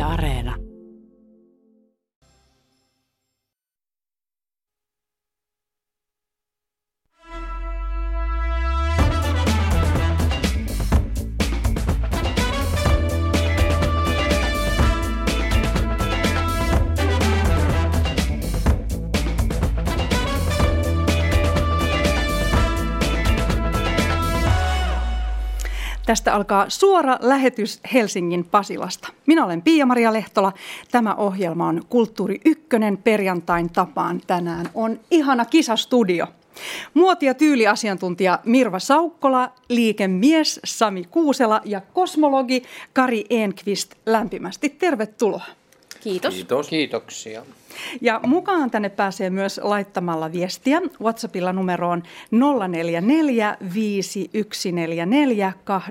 Areena. Tästä alkaa suora lähetys Helsingin Pasilasta. Minä olen Pia-Maria Lehtola. Tämä ohjelma on Kulttuuri Ykkönen perjantain tapaan. Tänään on ihana kisastudio. Muoti- ja tyyliasiantuntija Mirva Saukkola, liikemies Sami Kuusela ja kosmologi Kari Enqvist. Lämpimästi tervetuloa. Kiitos. Kiitos. Kiitoksia. Ja mukaan tänne pääsee myös laittamalla viestiä WhatsAppilla numeroon 044 5144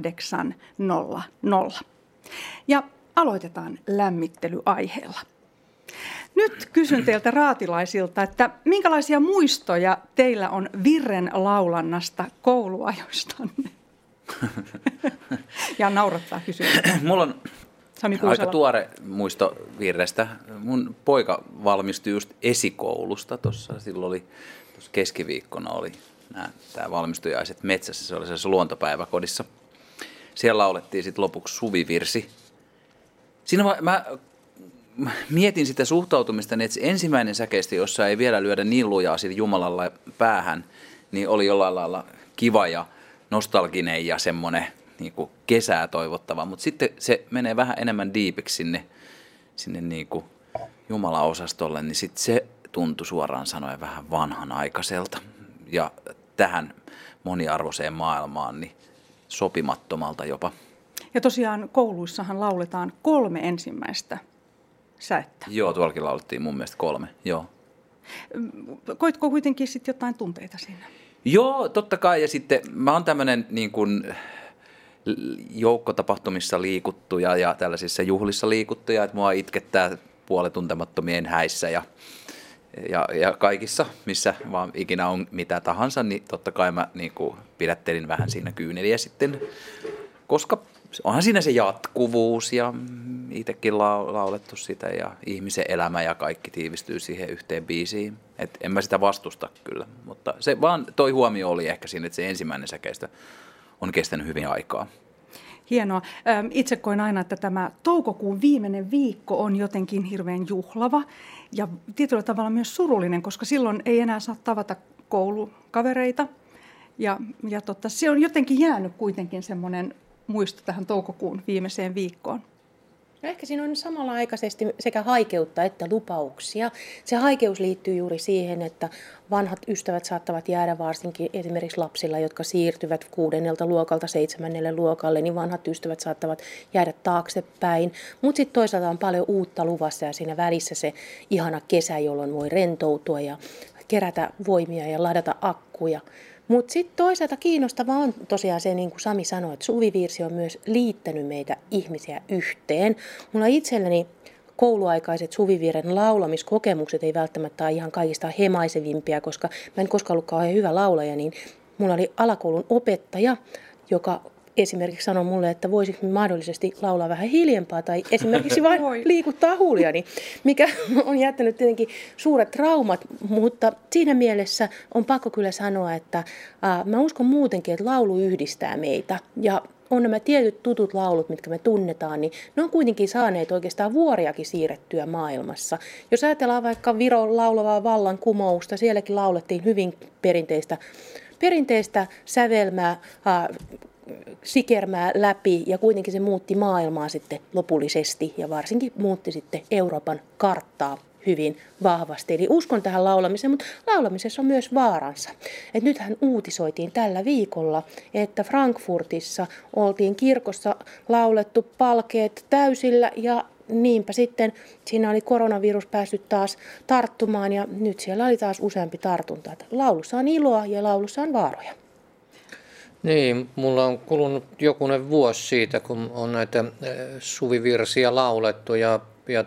800. Ja aloitetaan lämmittelyaiheella. Nyt kysyn teiltä raatilaisilta, että minkälaisia muistoja teillä on virren laulannasta kouluajoistanne? Ja naurattaa kysymystä. Mulla on aika tuore muisto virrestä. Mun poika valmistui just esikoulusta tuossa. Silloin oli keskiviikkona oli tämä valmistujaiset metsässä. Se oli sellaisessa luontopäiväkodissa. Siellä laulettiin sitten lopuksi suvivirsi. Siinä mä mietin sitä suhtautumista, että se ensimmäinen säkeistö, jossa ei vielä lyödä niin lujaa sille Jumalalla päähän, niin oli jollain lailla kiva ja nostalginen ja semmoinen niin kuin kesää toivottava. Mutta sitten se menee vähän enemmän diipiksi sinne niin kuin Jumala-osastolle, niin sitten se tuntui suoraan sanoen vähän vanhanaikaiselta. Ja tähän moniarvoiseen maailmaan niin sopimattomalta jopa. Ja tosiaan kouluissahan lauletaan 3 ensimmäistä säettä. Joo, tuollakin laulettiin mun mielestä 3, joo. Koitko kuitenkin sitten jotain tunteita siinä? Joo, totta kai. Ja sitten mä oon tämmöinen niin kuin joukkotapahtumissa liikuttuja ja tällaisissa juhlissa liikuttuja, että mua itkettää puoletuntemattomien häissä ja kaikissa, missä vaan ikinä on mitä tahansa, niin totta kai mä niin kuin pidättelin vähän siinä kyyneliä sitten, koska onhan siinä se jatkuvuus ja itsekin laulettu sitä ja ihmisen elämä ja kaikki tiivistyy siihen yhteen biisiin. Et en mä sitä vastusta kyllä, mutta se vaan toi huomio oli ehkä siinä, että se ensimmäinen säkeistö on kestänyt hyvin aikaa. Hienoa. Itse koin aina, että tämä toukokuun viimeinen viikko on jotenkin hirveän juhlava ja tietyllä tavalla myös surullinen, koska silloin ei enää saa tavata koulukavereita. Ja se on jotenkin jäänyt kuitenkin semmoinen muisto tähän toukokuun viimeiseen viikkoon. No ehkä siinä on samalla aikaisesti sekä haikeutta että lupauksia. Se haikeus liittyy juuri siihen, että vanhat ystävät saattavat jäädä varsinkin esimerkiksi lapsilla, jotka siirtyvät 6. luokalta 7. luokalle, niin vanhat ystävät saattavat jäädä taaksepäin. Mutta sitten toisaalta on paljon uutta luvassa ja siinä välissä se ihana kesä, jolloin voi rentoutua ja kerätä voimia ja ladata akkuja. Mutta sitten toisaalta kiinnostavaa on tosiaan se, niin kuin Sami sanoi, että suvivirsi on myös liittänyt meitä ihmisiä yhteen. Mulla itselleni kouluaikaiset suvivirren laulamiskokemukset ei välttämättä ole ihan kaikista hemaisevimpia, koska mä en koskaan ollut kauhean hyvä laulaja, niin mulla oli alakoulun opettaja, joka esimerkiksi sanoi mulle, että voisiko mahdollisesti laulaa vähän hiljempaa tai esimerkiksi vain liikuttaa huuliani, mikä on jättänyt tietenkin suuret traumat, mutta siinä mielessä on pakko kyllä sanoa, että mä uskon muutenkin, että laulu yhdistää meitä ja on nämä tietyt tutut laulut, mitkä me tunnetaan, niin ne on kuitenkin saaneet oikeastaan vuoriakin siirrettyä maailmassa. Jos ajatellaan vaikka Viron laulavaa vallankumousta, sielläkin laulettiin hyvin perinteistä sävelmää, sikermää läpi ja kuitenkin se muutti maailmaa sitten lopullisesti ja varsinkin muutti sitten Euroopan karttaa hyvin vahvasti. Eli uskon tähän laulamiseen, mutta laulamisessa on myös vaaransa. Et nythän uutisoitiin tällä viikolla, että Frankfurtissa oltiin kirkossa laulettu palkeet täysillä ja niinpä sitten siinä oli koronavirus päässyt taas tarttumaan ja nyt siellä oli taas useampi tartunta. Että laulussa on iloa ja laulussa on vaaroja. Niin, mulla on kulunut jokunen vuosi siitä, kun on näitä suvivirsiä laulettu ja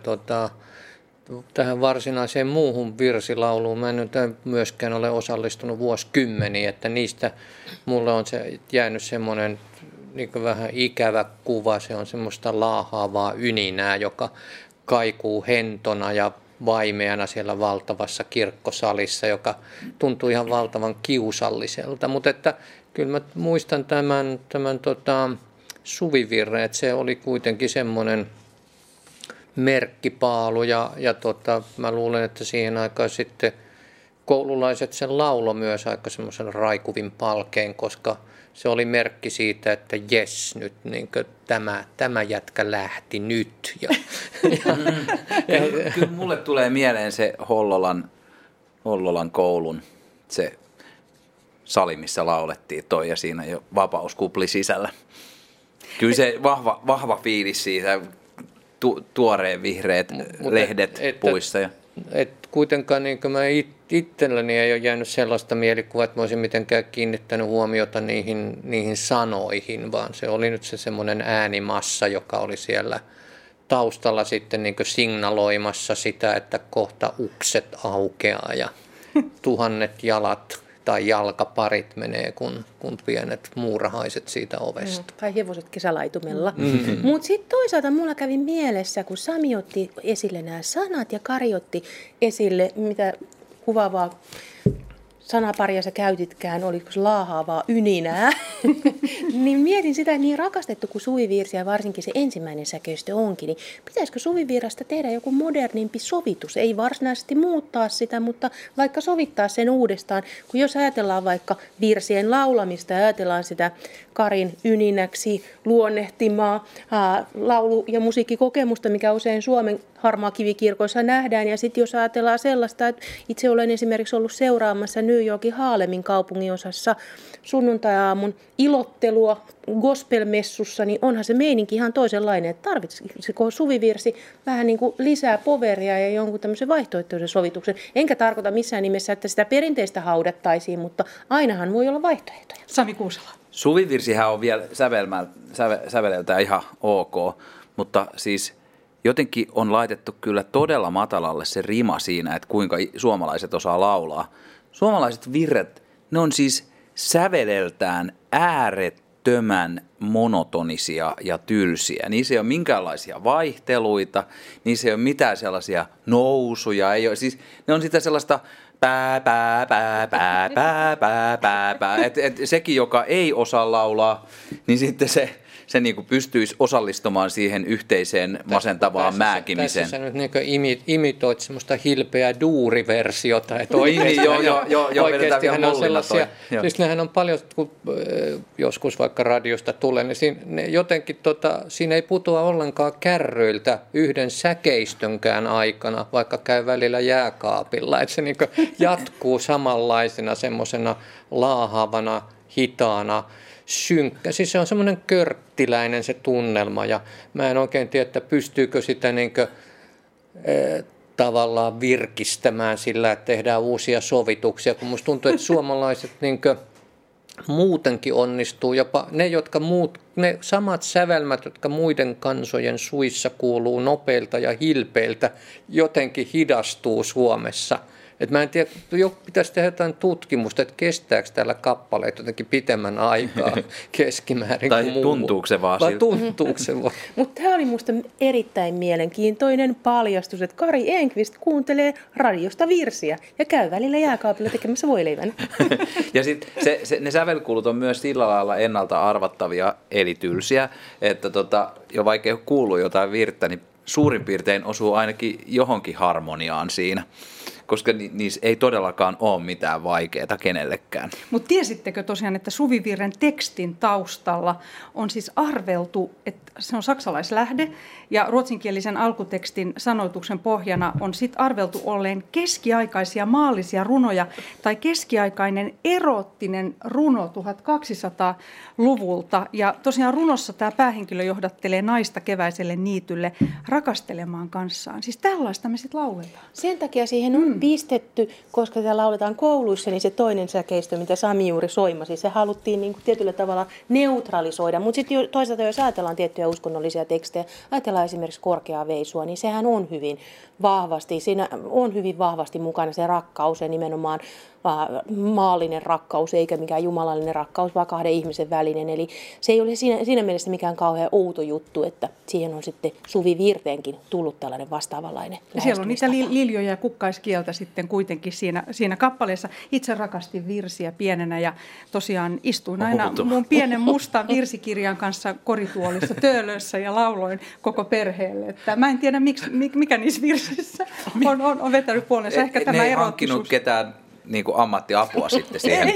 tähän varsinaiseen muuhun virsilauluun mä en nyt myöskään ole osallistunut vuosikymmeniä, että niistä mulle on se jäänyt semmoinen niin kuin vähän ikävä kuva. Se on semmoista laahaavaa yninää, joka kaikuu hentona ja vaimeana siellä valtavassa kirkkosalissa, joka tuntuu ihan valtavan kiusalliselta. Mutta että kyllä mä muistan tämän Suvivirren, että se oli kuitenkin semmoinen merkkipaalu ja mä luulen, että siihen aikaan sitten koululaiset sen laulo myös aika semmoisen raikuvin palkein, koska se oli merkki siitä, että jes nyt niin tämä jätkä lähti nyt. Kyllä mulle tulee mieleen se Hollolan koulun se sali, missä laulettiin toi ja siinä jo vapauskupli sisällä. Kyllä se vahva fiilis siitä, tuoreen vihreät lehdet puissa. Kuitenkaan niin mä itselläni ei ole jäänyt sellaista mielikuvaa, että mä olisin mitenkään kiinnittänyt huomiota niihin sanoihin, vaan se oli nyt se semmoinen äänimassa, joka oli siellä taustalla sitten niin signaloimassa sitä, että kohta ukset aukeaa ja 1000 jalat tai jalkaparit menee, kun pienet muurahaiset siitä ovesta. Tai hevoset kesälaitumella. Mutta sitten toisaalta mulla kävi mielessä, kun Sami otti esille nämä sanat ja Kari otti esille, mitä kuvaavaa sanaparia sä käytitkään, oliko se laahaavaa yninää, niin mietin sitä, että niin rakastettu kuin suvivirsi ja varsinkin se ensimmäinen säkeistö onkin, niin pitäisikö suvivirrasta tehdä joku modernimpi sovitus? Ei varsinaisesti muuttaa sitä, mutta vaikka sovittaa sen uudestaan, kun jos ajatellaan vaikka virsien laulamista ja ajatellaan sitä Karin yninäksi luonnehtimaa laulu- ja musiikkikokemusta, mikä usein Suomen harmaakivikirkoissa nähdään. Ja sitten jos ajatellaan sellaista, että itse olen esimerkiksi ollut seuraamassa New Yorkin Haarlemin kaupunginosassa sunnuntai-aamun ilottelua gospelmessussa, niin onhan se meininki ihan toisenlainen, että tarvitsisiko suvivirsi vähän niin kuin lisää poveria ja jonkun tämmöisen vaihtoehtoisen sovituksen. Enkä tarkoita missään nimessä, että sitä perinteistä haudattaisiin, mutta ainahan voi olla vaihtoehtoja. Sami Kuusela. Suvivirsihän on vielä säveleltään ihan ok, mutta siis jotenkin on laitettu kyllä todella matalalle se rima siinä, että kuinka suomalaiset osaa laulaa. Suomalaiset virret, ne on siis säveleltään äärettömän monotonisia ja tylsiä. Niissä ei ole minkäänlaisia vaihteluita, niissä ei ole mitään sellaisia nousuja. Ei ole, siis ne on sitä sellaista sekin, joka ei osaa laulaa, niin sitten se niin kuin pystyisi osallistumaan siihen yhteiseen masentavaan määkimiseen. Tässä sä nyt niin imitoit semmoista hilpeää duuriversiota, että oikeasti hän on sellaisia, siis nehän on paljon, kun joskus vaikka radiosta tulee, niin jotenkin siinä ei putoa ollenkaan kärryiltä yhden säkeistönkään aikana, vaikka käy välillä jääkaapilla, että se niin kuin jatkuu samanlaisena semmoisena laahavana, hitaana, synkkä. Siis se on semmoinen körttiläinen se tunnelma ja mä en oikein tiedä, että pystyykö sitä tavallaan virkistämään sillä, että tehdään uusia sovituksia, kun musta tuntuu, että suomalaiset muutenkin onnistuu, jopa ne samat sävelmät, jotka muiden kansojen suissa kuuluu nopeilta ja hilpeiltä, jotenkin hidastuu Suomessa. Et mä en tiedä, pitäisi tehdä jotain tutkimusta, että kestääkö täällä kappaleet jotenkin pitemmän aikaa keskimäärin tai kuin muu. Tuntuuko se vaan siltä? Tuntuuko se vaan? Mutta tämä oli minusta erittäin mielenkiintoinen paljastus, että Kari Enqvist kuuntelee radiosta virsiä ja käy välillä jääkaapilla tekemässä voileivän. Ja sitten ne sävelkulut on myös sillä lailla ennalta arvattavia, eli tylsiä, että jo vaikka ei ole kuullut jotain virttä, niin suurin piirtein osuu ainakin johonkin harmoniaan siinä, koska niissä ei todellakaan ole mitään vaikeaa kenellekään. Mutta tiesittekö tosiaan, että Suvivirren tekstin taustalla on siis arveltu, että se on saksalaislähde, ja ruotsinkielisen alkutekstin sanoituksen pohjana on sitten arveltu olleen keskiaikaisia maallisia runoja, tai keskiaikainen eroottinen runo 1200-luvulta. Ja tosiaan runossa tämä päähenkilö johdattelee naista keväiselle niitylle rakastelemaan kanssaan. Siis tällaista me sitten lauletaan. Sen takia siihen on pistetty, koska sitä lauletaan kouluissa, niin se toinen säkeistö, mitä Sami juuri soimasi, se haluttiin niin kuin tietyllä tavalla neutralisoida. Mutta sitten toisaalta, jos ajatellaan tiettyjä uskonnollisia tekstejä, ajatellaan esimerkiksi korkeaa veisua, niin sehän on hyvin vahvasti, siinä on hyvin vahvasti mukana se rakkaus ja nimenomaan maallinen rakkaus eikä mikään jumalallinen rakkaus, vaan kahden ihmisen välinen. Eli se ei ole siinä mielessä mikään kauhean outo juttu, että siihen on sitten Suvi Virteenkin tullut tällainen vastaavanlainen lähestymistapa. Siellä on niitä liljoja ja kukkaiskieltä sitten kuitenkin siinä kappaleessa. Itse rakastin virsiä pienenä ja tosiaan istuin aina mun pienen mustan virsikirjan kanssa korituolissa töölössä ja lauloin koko perheelle. Että mä en tiedä, mikä niissä virsissä on vetänyt puolensa. Ehkä tämä ei hankkinut ketään niin kuin ammattiapua sitten siihen.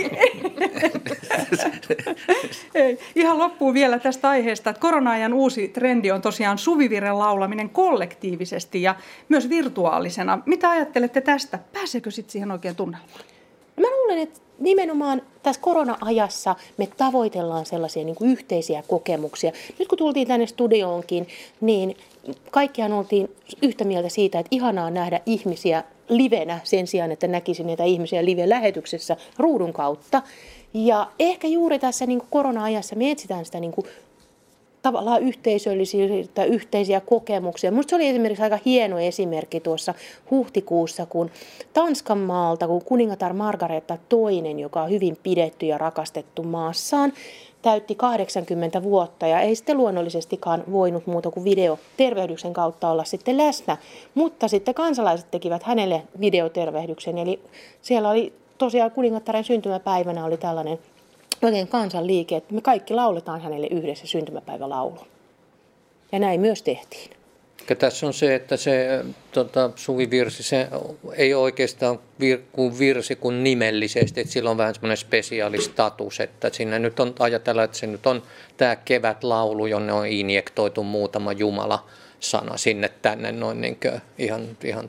Ei. Ihan loppuun vielä tästä aiheesta, että korona-ajan uusi trendi on tosiaan suvivirren laulaminen kollektiivisesti ja myös virtuaalisena. Mitä ajattelette tästä? Pääseekö sitten siihen oikein tunnelmaan? Mä luulen, että nimenomaan tässä korona-ajassa me tavoitellaan sellaisia niin kuin yhteisiä kokemuksia. Nyt kun tultiin tänne studioonkin, niin kaikkiaan oltiin yhtä mieltä siitä, että ihanaa nähdä ihmisiä livenä sen sijaan, että näkisin näitä ihmisiä live-lähetyksessä ruudun kautta. Ja ehkä juuri tässä niin kuin korona-ajassa me etsitään sitä niin kuin tavallaan yhteisöllisyyttä, yhteisiä kokemuksia. Minusta se oli esimerkiksi aika hieno esimerkki tuossa huhtikuussa, kun Tanskan maalta, kun kuningatar Margareta II, joka on hyvin pidetty ja rakastettu maassaan, täytti 80 vuotta ja ei sitten luonnollisestikaan voinut muuta kuin videotervehdyksen kautta olla sitten läsnä. Mutta sitten kansalaiset tekivät hänelle videotervehdyksen, eli siellä oli tosiaan kuningattaren syntymäpäivänä oli tällainen oikein kansanliike, että me kaikki lauletaan hänelle yhdessä syntymäpäivälaulu. Ja näin myös tehtiin. Tässä on se, että se suvivirsi se ei oikeastaan kuin virsi kuin nimellisesti, että sillä on vähän semmoinen spesiaalistatus, että siinä nyt on ajatella, että se nyt on tämä kevätlaulu, jonne on injektoitu muutama Jumala-sana sinne tänne noin niin ihan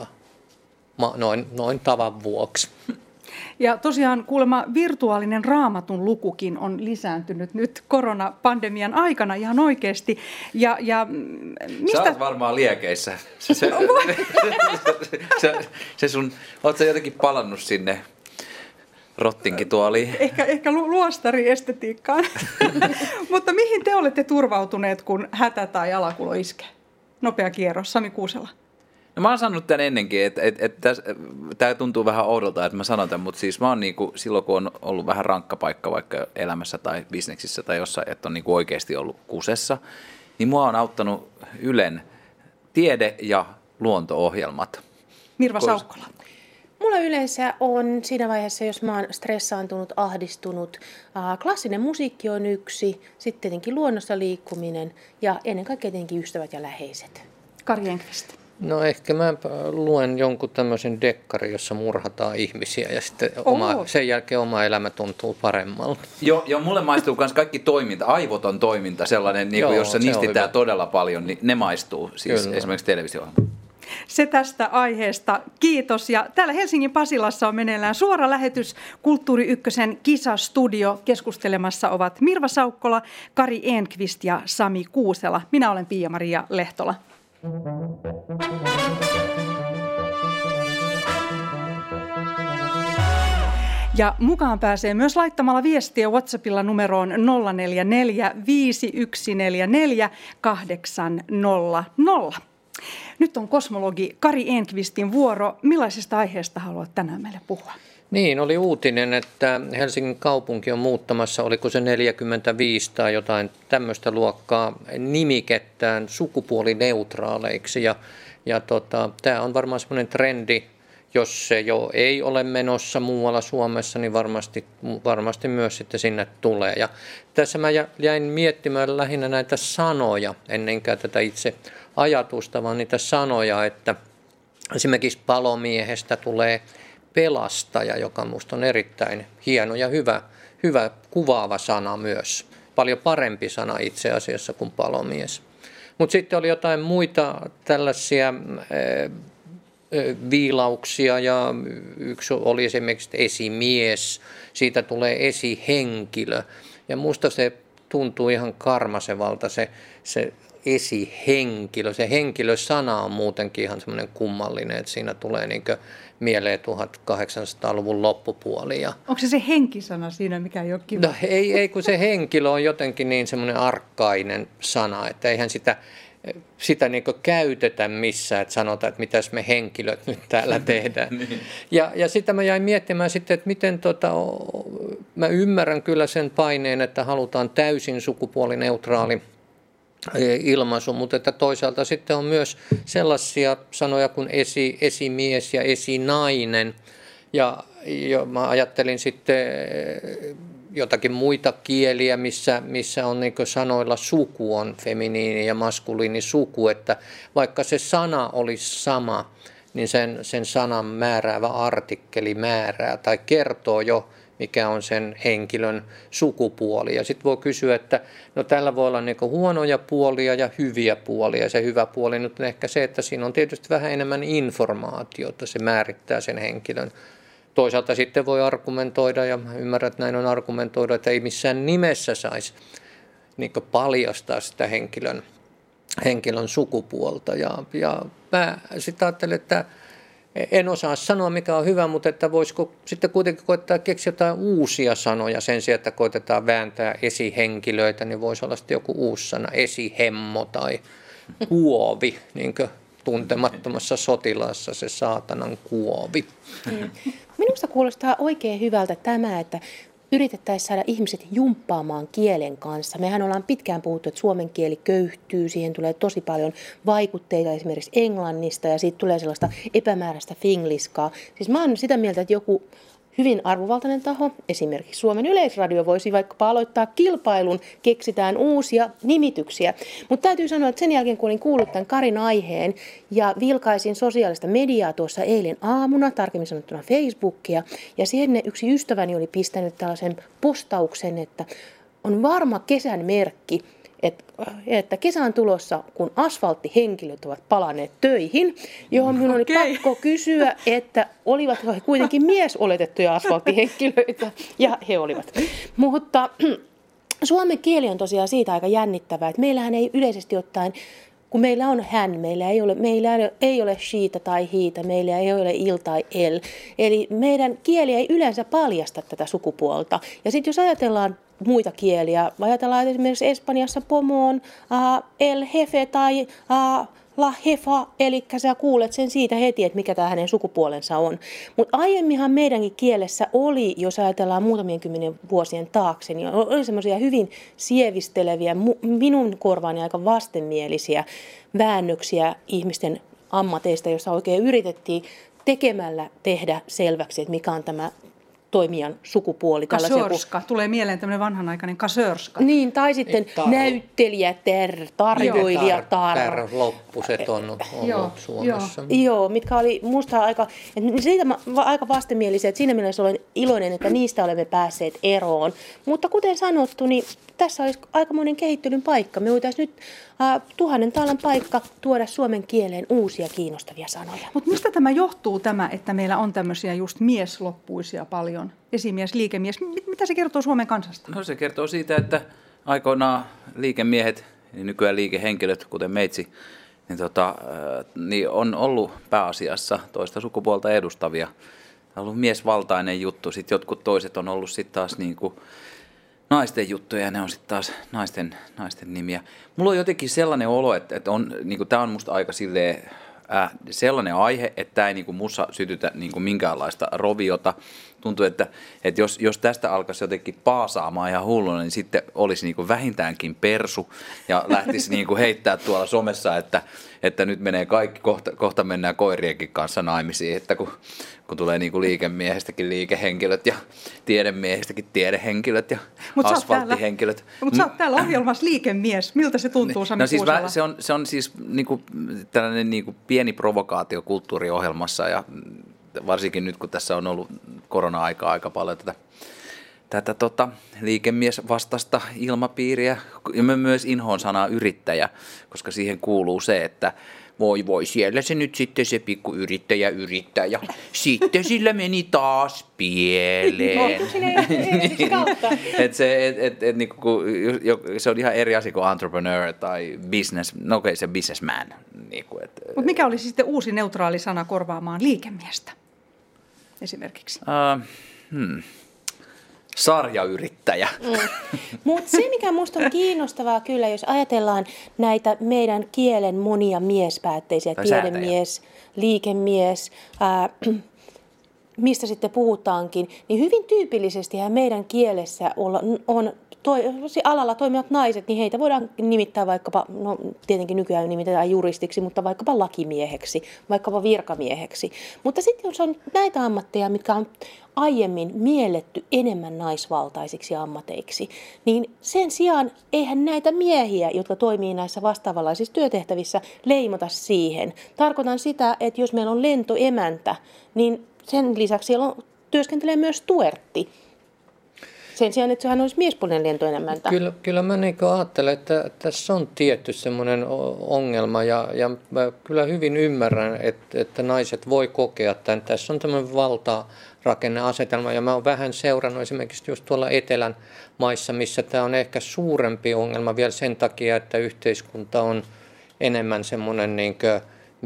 noin tavan vuoksi. Ja tosiaan kuulemma virtuaalinen raamatun lukukin on lisääntynyt nyt koronapandemian aikana ihan oikeasti. Sä olet varmaan liekeissä. Oletko sä jotenkin palannut sinne rottinkituoliin? Ehkä luostariestetiikkaan. Mutta mihin te olette turvautuneet, kun hätä tai alakulo iskee? Nopea kierros, Sami Kuusela. No mä oon sanonut tämän ennenkin, että tämä tuntuu vähän oudolta, että mä sanon tämän, mutta siis mä oon niinku, silloin kun on ollut vähän rankka paikka vaikka elämässä tai bisneksissä tai jossain, että on niinku oikeasti ollut kusessa, niin mua on auttanut Ylen tiede- ja luonto-ohjelmat. Mirva Saukkola. Mulla yleensä on siinä vaiheessa, jos mä oon stressaantunut, ahdistunut, klassinen musiikki on yksi, sitten tietenkin luonnossa liikkuminen ja ennen kaikkea tietenkin ystävät ja läheiset. Kari Enqvist. No ehkä mä luen jonkun tämmöisen dekkarin, jossa murhataan ihmisiä ja sitten sen jälkeen oma elämä tuntuu paremmalta. Joo, mulle maistuu myös kaikki toiminta, aivoton toiminta, sellainen, niin kuin, jossa nistitään todella paljon, niin ne maistuu, siis kyllä. Esimerkiksi televisio-ohjelma. Se tästä aiheesta. Kiitos. Ja täällä Helsingin Pasilassa on meneillään suora lähetys Kulttuuri Ykkösen kisastudio. Keskustelemassa ovat Mirva Saukkola, Kari Enqvist ja Sami Kuusela. Minä olen Pia-Maria Lehtola. Ja mukaan pääsee myös laittamalla viestiä WhatsAppilla numeroon 044 5144 800. Nyt on kosmologi Kari Enqvistin vuoro. Millaisesta aiheesta haluat tänään meille puhua? Niin, oli uutinen, että Helsingin kaupunki on muuttamassa, oliko se 45 tai jotain tämmöistä luokkaa nimikettään sukupuolineutraaleiksi. Tämä on varmaan semmoinen trendi, jos se jo ei ole menossa muualla Suomessa, niin varmasti myös sitten sinne tulee. Ja tässä mä jäin miettimään lähinnä näitä sanoja, ennenkään tätä itse ajatusta, vaan niitä sanoja, että esimerkiksi palomiehestä tulee pelastaja, joka minusta on erittäin hieno ja hyvä kuvaava sana myös. Paljon parempi sana itse asiassa kuin palomies. Mutta sitten oli jotain muita tällaisia viilauksia ja yksi oli esimerkiksi esimies, siitä tulee esihenkilö. Ja minusta se tuntuu ihan karmasevalta se esihenkilö. Se henkilösana on muutenkin ihan semmoinen kummallinen, että siinä tulee niinkö mieleen 1800-luvun loppupuoli. Onko se henkisana siinä, mikä ei ole kiva? No ei, kun se henkilö on jotenkin niin semmoinen arkkainen sana, että eihän sitä sitä niin kuin käytetä missään, että sanotaan, että mitäs me henkilöt nyt täällä tehdään. Ja sitä mä jäin miettimään sitten, että miten mä ymmärrän kyllä sen paineen, että halutaan täysin sukupuolineutraali ilmaisu, mutta että toisaalta sitten on myös sellaisia sanoja kuin esimies ja esinainen. Ja mä ajattelin sitten jotakin muita kieliä, missä on niin kuin sanoilla suku on feminiini ja maskuliini suku, että vaikka se sana olisi sama, niin sen sanan määräävä artikkeli määrää tai kertoo jo, mikä on sen henkilön sukupuoli. Ja sitten voi kysyä, että no tällä voi olla niin kuin huonoja puolia ja hyviä puolia. Ja se hyvä puoli nyt on ehkä se, että siinä on tietysti vähän enemmän informaatiota, se määrittää sen henkilön. Toisaalta sitten voi argumentoida, ja ymmärrän, että näin on argumentoida, että ei missään nimessä saisi niin kuin paljastaa sitä henkilön sukupuolta. Ja mä sitten ajattelen, että en osaa sanoa, mikä on hyvä, mutta että voisiko sitten kuitenkin koettaa keksiä jotain uusia sanoja sen sijaan, että koitetaan vääntää esihenkilöitä, niin voisi olla sitten joku uusi sana, esihemmo tai kuovi, niin kuin Tuntemattomassa sotilaassa se saatanan kuovi. Minusta kuulostaa oikein hyvältä tämä, että yritettäisiin saada ihmiset jumppaamaan kielen kanssa. Mehän ollaan pitkään puhuttu, että suomen kieli köyhtyy, siihen tulee tosi paljon vaikutteita esimerkiksi englannista ja siitä tulee sellaista epämääräistä fingliskaa. Siis mä oon sitä mieltä, että joku hyvin arvovaltainen taho, esimerkiksi Suomen Yleisradio, voisi vaikkapa aloittaa kilpailun, keksitään uusia nimityksiä. Mutta täytyy sanoa, että sen jälkeen kun olin kuullut tämän Karin aiheen ja vilkaisin sosiaalista mediaa tuossa eilen aamuna, tarkemmin sanottuna Facebookia, ja sinne yksi ystäväni oli pistänyt tällaisen postauksen, että on varma kesän merkki, että kesä on tulossa, kun asfalttihenkilöt ovat palanneet töihin, johon minun oli pakko kysyä, että olivat he kuitenkin miesoletettuja asfalttihenkilöitä, ja he olivat. Mutta suomen kieli on tosiaan siitä aika jännittävää, että meillähän ei yleisesti ottaen, kun meillä on hän, meillä ei ole sheitä tai hiitä, meillä ei ole il tai el. Eli meidän kieli ei yleensä paljasta tätä sukupuolta. Ja sitten jos ajatellaan muita kieliä, ajatellaan että esimerkiksi Espanjassa pomo on el jefe tai la jefa, eli sä kuulet sen siitä heti, että mikä tämä hänen sukupuolensa on. Mutta aiemminhan meidänkin kielessä oli, jos ajatellaan muutamien kymmenen vuosien taakse, niin oli semmoisia hyvin sievisteleviä, minun korvaani aika vastenmielisiä väännöksiä ihmisten ammateista, joissa oikein yritettiin tekemällä tehdä selväksi, että mikä on tämä toimijan sukupuoli. Kasörska. Tulee mieleen tämmöinen vanhanaikainen kasörska. Niin, tai sitten näyttelijätär, tarjoilijatar. Loppuset on ollut Suomessa. Joo, mitkä oli musta siitä aika vastenmielisiä, että siinä mielessä olen iloinen, että niistä olemme päässeet eroon. Mutta kuten sanottu, niin tässä olisi aikamoinen kehittelyn paikka. Me voitaisiin nyt 1000 taalan paikka tuoda suomen kieleen uusia kiinnostavia sanoja. Mutta mistä tämä johtuu että meillä on tämmöisiä just miesloppuisia paljon? Esimies, liikemies. Mitä se kertoo Suomen kansasta? No se kertoo siitä, että aikoinaan liikemiehet, nykyään liikehenkilöt, kuten meitsi, niin on ollut pääasiassa toista sukupuolta edustavia. On ollut miesvaltainen juttu. Sitten jotkut toiset on ollut sitten taas niin kuin naisten juttuja ja ne on sitten taas naisten nimiä. Mulla on jotenkin sellainen olo, että on, niin kuin, tämä on musta aika silleen, sellainen aihe, että tämä ei niin kuin mussa sytytä niin kuin minkäänlaista roviota. Tuntuu, että jos tästä alkaisi jotenkin paasaamaan ihan hulluna, niin sitten olisi niin kuin vähintäänkin persu ja lähtisi niin kuin heittää tuolla somessa, että nyt menee kaikki, kohta mennään koirienkin kanssa naimisiin, että kun tulee niin kuin liikemiehestäkin liikehenkilöt ja tiedemiehestäkin tiedehenkilöt ja asfalttihenkilöt. Mutta sä oot täällä ohjelmassa liikemies. Miltä se tuntuu, Sami Kuusela? No siis se on siis niin kuin tällainen niin kuin pieni provokaatio kulttuuriohjelmassa ja varsinkin nyt, kun tässä on ollut korona-aikaa aika paljon tätä liikemies vastasta ilmapiiriä. Ja mä myös inhoon sanaa yrittäjä, koska siihen kuuluu se, että voi, siellä se nyt sitten se pikku yrittäjä. Sitten sillä meni taas pieleen. Se on ihan eri asia kuin entrepreneur tai business, no okei, se businessman. Mutta mikä olisi sitten uusi neutraali sana korvaamaan liikemiestä esimerkiksi? Sarjayrittäjä. välittäjä. Mutta se, mikä minusta on kiinnostavaa kyllä, jos ajatellaan näitä meidän kielen monia miespäätteisiä, tiedemies, liikemies, mistä sitten puhutaankin, niin hyvin tyypillisesti meidän kielessä on alalla toimivat naiset, niin heitä voidaan nimittää vaikkapa, no tietenkin nykyään nimitetään juristiksi, mutta vaikkapa lakimieheksi, vaikkapa virkamieheksi. Mutta sitten jos on näitä ammatteja, mitkä on aiemmin mielletty enemmän naisvaltaisiksi ammateiksi, niin sen sijaan eihän näitä miehiä, jotka toimii näissä vastaavanlaisissa työtehtävissä, leimata siihen. Tarkoitan sitä, että jos meillä on lentoemäntä, niin sen lisäksi siellä työskentelee myös stuertti. Sen sijaan, että sehän olisi miespuolinen lentoemäntä. Kyllä mä niin ajattelen, että tässä on tietty semmoinen ongelma ja mä kyllä hyvin ymmärrän, että naiset voi kokea tämän. Tässä on tämmöinen valtarakenneasetelma ja mä oon vähän seurannut esimerkiksi just tuolla etelän maissa, missä tämä on ehkä suurempi ongelma vielä sen takia, että yhteiskunta on enemmän semmoinen niin kuin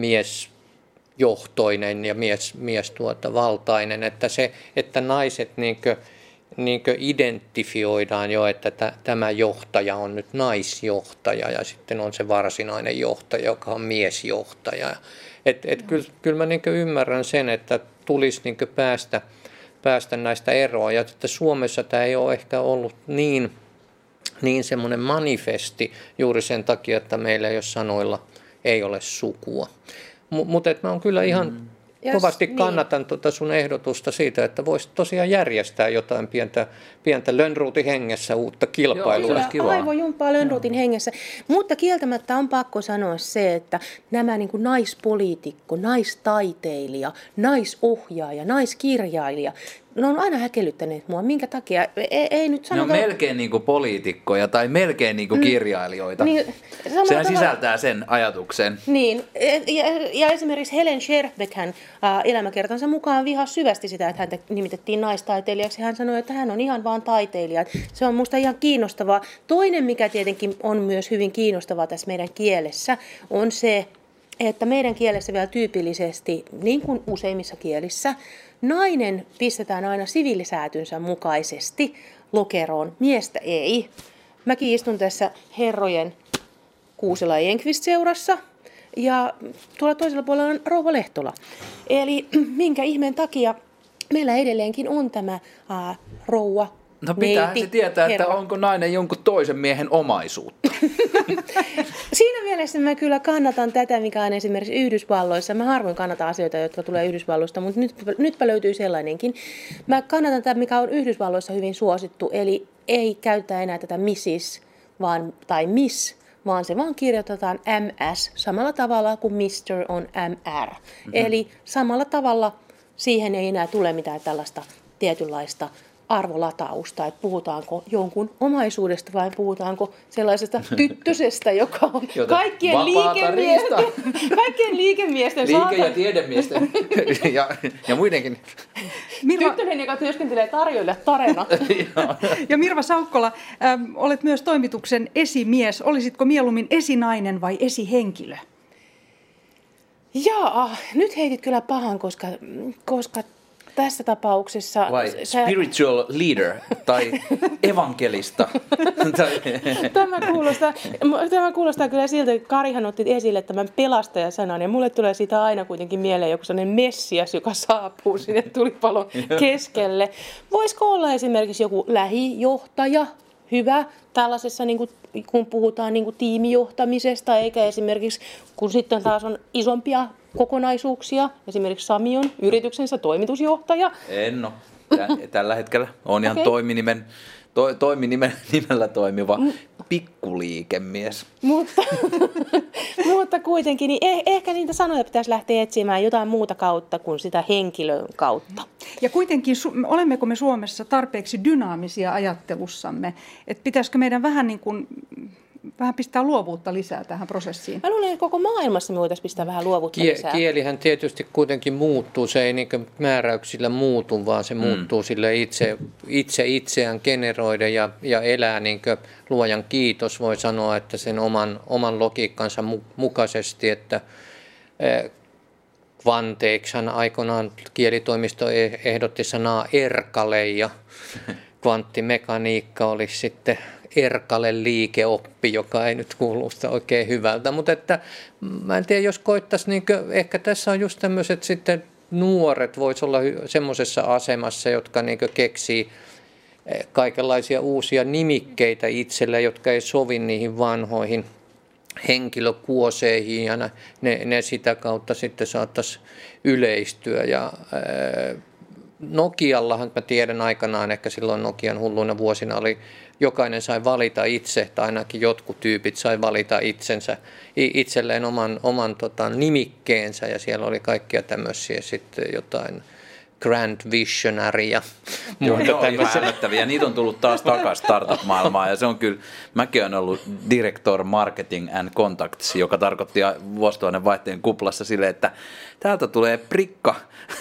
miesjohtoinen ja valtainen, että naiset niin kuin identifioidaan jo, että tämä johtaja on nyt naisjohtaja ja sitten on se varsinainen johtaja, joka on miesjohtaja. Kyllä mä niin kuin ymmärrän sen, että tulisi niin kuin päästä näistä eroa ja että Suomessa tämä ei ole ehkä ollut niin semmoinen manifesti juuri sen takia, että meillä ei ole sanoilla ei ole sukua. Mutta mä oon kyllä ihan kovasti kannatan sun ehdotusta siitä, että voisi tosiaan järjestää jotain pientä Lönnrotin hengessä uutta kilpailua. Joo, kyllä, aivojumppaa Lönnrotin hengessä. Mutta kieltämättä on pakko sanoa se, että nämä niin kuin naispoliitikko, naistaiteilija, naisohjaaja, naiskirjailija, ne on aina häkellyttäneet mua. Minkä takia? Ei nyt sanota... Ne on melkein niin kuin poliitikkoja tai melkein niin kuin kirjailijoita. Niin, sehän sisältää sen ajatuksen. Niin, ja esimerkiksi Helen Scherfbeck hän elämäkertansa mukaan vihasi syvästi sitä, että häntä nimitettiin naistaiteilijaksi. Hän sanoi, että hän on ihan vaan taiteilija. Se on musta ihan kiinnostavaa. Toinen, mikä tietenkin on myös hyvin kiinnostavaa tässä meidän kielessä, on se, että meidän kielessä vielä tyypillisesti, niin kuin useimmissa kielissä, nainen pistetään aina siviilisäätynsä mukaisesti lokeroon, miestä ei. Mäkin istun tässä herrojen Kuusela Enqvist-seurassa ja tuolla toisella puolella on rouva Lehtola. Eli minkä ihmeen takia meillä edelleenkin on tämä rouva. No pitää se tietää, herra. Että onko nainen jonkun toisen miehen omaisuutta. Siinä mielessä mä kyllä kannatan tätä, mikä on esimerkiksi Yhdysvalloissa. Mä harvoin kannatan asioita, jotka tulee Yhdysvalloista, mutta nytpä löytyy sellainenkin. Mä kannatan tätä, mikä on Yhdysvalloissa hyvin suosittu, eli ei käytä enää tätä missis tai miss, vaan se vaan kirjoitetaan MS samalla tavalla kuin Mr. on MR. Mm-hmm. Eli samalla tavalla siihen ei enää tule mitään tällaista tietynlaista arvolatausta, että puhutaanko jonkun omaisuudesta vai puhutaanko sellaisesta tyttösestä, joka on kaikkien liikemiesten liike- ja tiedemiesten ja muidenkin. Tyttönen, joka työskentelee tarjoille tarena. Ja Mirva Saukkola, olet myös toimituksen esimies. Olisitko mieluummin esinainen vai esihenkilö? Jaa, nyt heitit kyllä pahan, koska tässä tapauksessa... Vai spiritual leader tai evankelista. Tämä kuulostaa kyllä siltä, että Karihan otti esille tämän pelastajasanan, ja mulle tulee siitä aina kuitenkin mieleen joku sellainen messias, joka saapuu sinne tulipalon keskelle. Voisiko olla esimerkiksi joku lähijohtaja, hyvä, tällaisessa, niin kuin, kun puhutaan niin kuin tiimijohtamisesta, eikä esimerkiksi, kun sitten taas on isompia kokonaisuuksia, esimerkiksi Sami on yrityksensä toimitusjohtaja. En ole. Tällä hetkellä on ihan toiminimellä toimiva pikkuliikemies. Mutta kuitenkin, niin ehkä niitä sanoja pitäisi lähteä etsimään jotain muuta kautta kuin sitä henkilön kautta. Ja kuitenkin, olemmeko me Suomessa tarpeeksi dynaamisia ajattelussamme, että pitäisikö meidän vähän pistää luovuutta lisää tähän prosessiin? Mä luulen, että koko maailmassa me voitaisiin pistää vähän luovuutta lisää. Kielihän tietysti kuitenkin muuttuu. Se ei määräyksillä muutu, vaan se muuttuu sille itse itseään generoida ja elää luojan kiitos. Voi sanoa, että sen oman logiikkansa mukaisesti, että Vanteeksihan aikoinaan kielitoimisto ehdotti sanaa erkale ja kvanttimekaniikka olisi sitten erkale liikeoppi, joka ei nyt kuulosta oikein hyvältä. Mutta että mä en tiedä, jos koittaisi, niin ehkä tässä on just tämmöiset sitten nuoret voisi olla semmoisessa asemassa, jotka niin keksii kaikenlaisia uusia nimikkeitä itselle, jotka ei sovi niihin vanhoihin henkilökuoseihin ja ne sitä kautta sitten saattaisi yleistyä. Ja Nokiallahan mä tiedän aikanaan, ehkä silloin Nokian hulluina vuosina oli, jokainen sai valita itse, tai ainakin jotkut tyypit sai valita itselleen oman nimikkeensä, ja siellä oli kaikkia tämmöisiä sitten jotain Grand Visionary ja muuta tämmöisiä. Niitä on tullut taas takaisin startup-maailmaan, ja se on kyllä, mäkin olen ollut Director Marketing and Contacts, joka tarkoitti vuosituhannen vaihteen kuplassa silleen, että täältä tulee prikka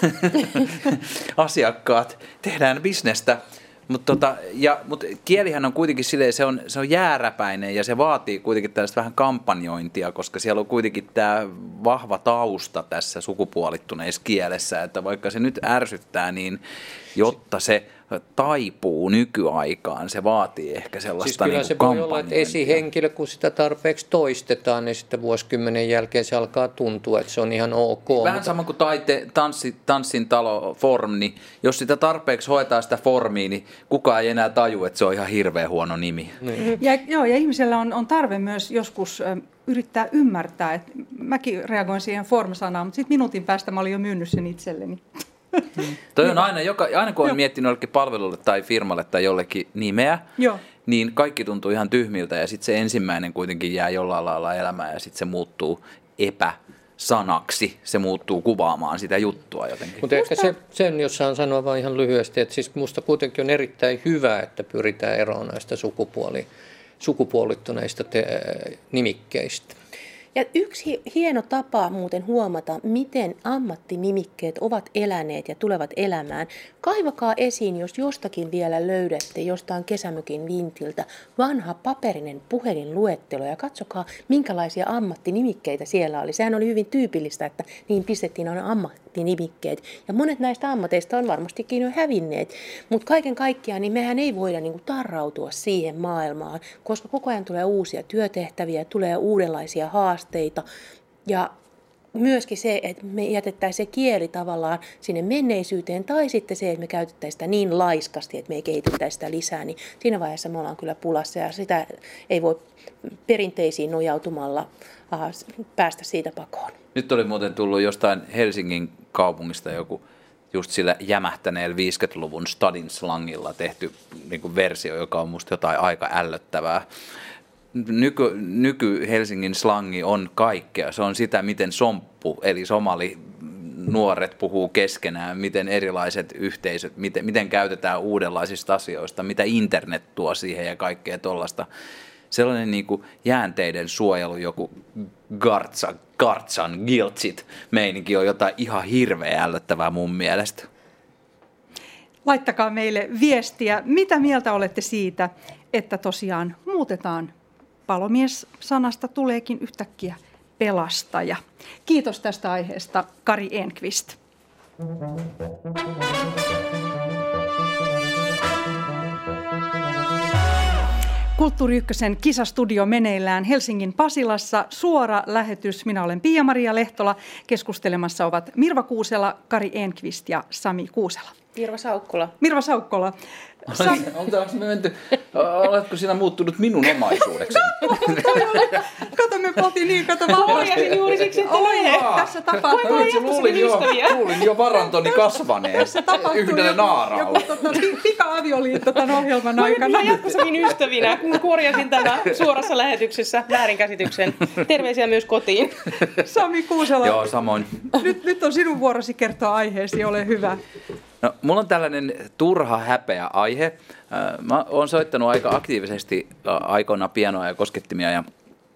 asiakkaat, tehdään bisnestä. Mutta kielihän on kuitenkin silleen, se on jääräpäinen ja se vaatii kuitenkin tällaista vähän kampanjointia, koska siellä on kuitenkin tämä vahva tausta tässä sukupuolittuneessa kielessä, että vaikka se nyt ärsyttää, niin jotta se taipuu nykyaikaan, se vaatii ehkä sellaista siis kyllä se voi olla, että esihenkilö, kun sitä tarpeeksi toistetaan, niin sitten vuosikymmenen jälkeen se alkaa tuntua, että se on ihan ok. Vähän sama kuin Tanssin talo form, niin jos sitä tarpeeksi hoitaa sitä formia, niin kukaan ei enää taju, että se on ihan hirveän huono nimi. Niin. Ja ihmisellä on tarve myös joskus yrittää ymmärtää, että mäkin reagoin siihen form-sanaan, mutta sitten minuutin päästä mä olin jo myynyt sen itselleni. Toi on aina kun on miettinyt jollekin palvelulle tai firmalle tai jollekin nimeä, niin kaikki tuntuu ihan tyhmiltä ja sitten se ensimmäinen kuitenkin jää jollain lailla elämään ja sitten se muuttuu epäsanaksi, se muuttuu kuvaamaan sitä juttua jotenkin. Mutta ehkä sen, jos saan sanoa vain ihan lyhyesti, että siis musta kuitenkin on erittäin hyvä, että pyritään eroon näistä sukupuolittuneista nimikkeistä. Ja yksi hieno tapa muuten huomata, miten ammattinimikkeet ovat eläneet ja tulevat elämään. Kaivakaa esiin, jos jostakin vielä löydätte, jostain kesämökin vintiltä, vanha paperinen puhelinluettelo ja katsokaa, minkälaisia ammattinimikkeitä siellä oli. Sehän oli hyvin tyypillistä, että niin pistettiin aina ammattinimikkeet. Ja monet näistä ammateista on varmastikin jo hävinneet. Mutta kaiken kaikkiaan niin mehän ei voida tarrautua siihen maailmaan, koska koko ajan tulee uusia työtehtäviä, tulee uudenlaisia haasteita ja myöskin se, että me jätettäisiin se kieli tavallaan sinne menneisyyteen tai sitten se, että me käytettäisiin sitä niin laiskasti, että me ei kehitettäisi sitä lisää, niin siinä vaiheessa me ollaan kyllä pulassa ja sitä ei voi perinteisiin nojautumalla päästä siitä pakoon. Nyt oli muuten tullut jostain Helsingin kaupungista joku just sillä jämähtäneellä 50-luvun stadin slangilla tehty niin versio, joka on musta jotain aika ällöttävää. Nyky Helsingin slangi on kaikkea. Se on sitä, miten somppu, eli somali nuoret puhuu keskenään, miten erilaiset yhteisöt, miten käytetään uudenlaisista asioista, mitä internet tuo siihen ja kaikkea tuollaista. Sellainen niin kuin jäänteiden suojelu, joku Gartsan Giltsit meininki on jotain ihan hirveän ällöttävää mun mielestä. Laittakaa meille viestiä, mitä mieltä olette siitä, että tosiaan muutetaan palomies-sanasta tuleekin yhtäkkiä pelastaja. Kiitos tästä aiheesta, Kari Enqvist. Kulttuuri Ykkösen kisastudio meneillään Helsingin Pasilassa. Suora lähetys. Minä olen Pia-Maria Lehtola. Keskustelemassa ovat Mirva Kuusela, Kari Enqvist ja Sami Kuusela. Mirva Saukkola. Onko me menty, oletko sinä muuttunut minun omaisuudeksi? Kato, me poltiin niin, kato. Mä korjasin juuri siksi, että tässä tapahtuu. Luulin jo varantoni kasvaneen yhdellä naaraulla. Pika-avioliitto tämän ohjelman aikana. Mä jatkossakin ystävinä, kun korjasin tätä suorassa lähetyksessä väärinkäsityksen. Terveisiä myös kotiin. Sami Kuusela. Joo, samoin. Nyt on sinun vuorosi kertoa aiheesi, ole hyvä. No, mulla on tällainen turha häpeä aihe. Mä oon soittanut aika aktiivisesti aikoina pianoa ja koskettimia ja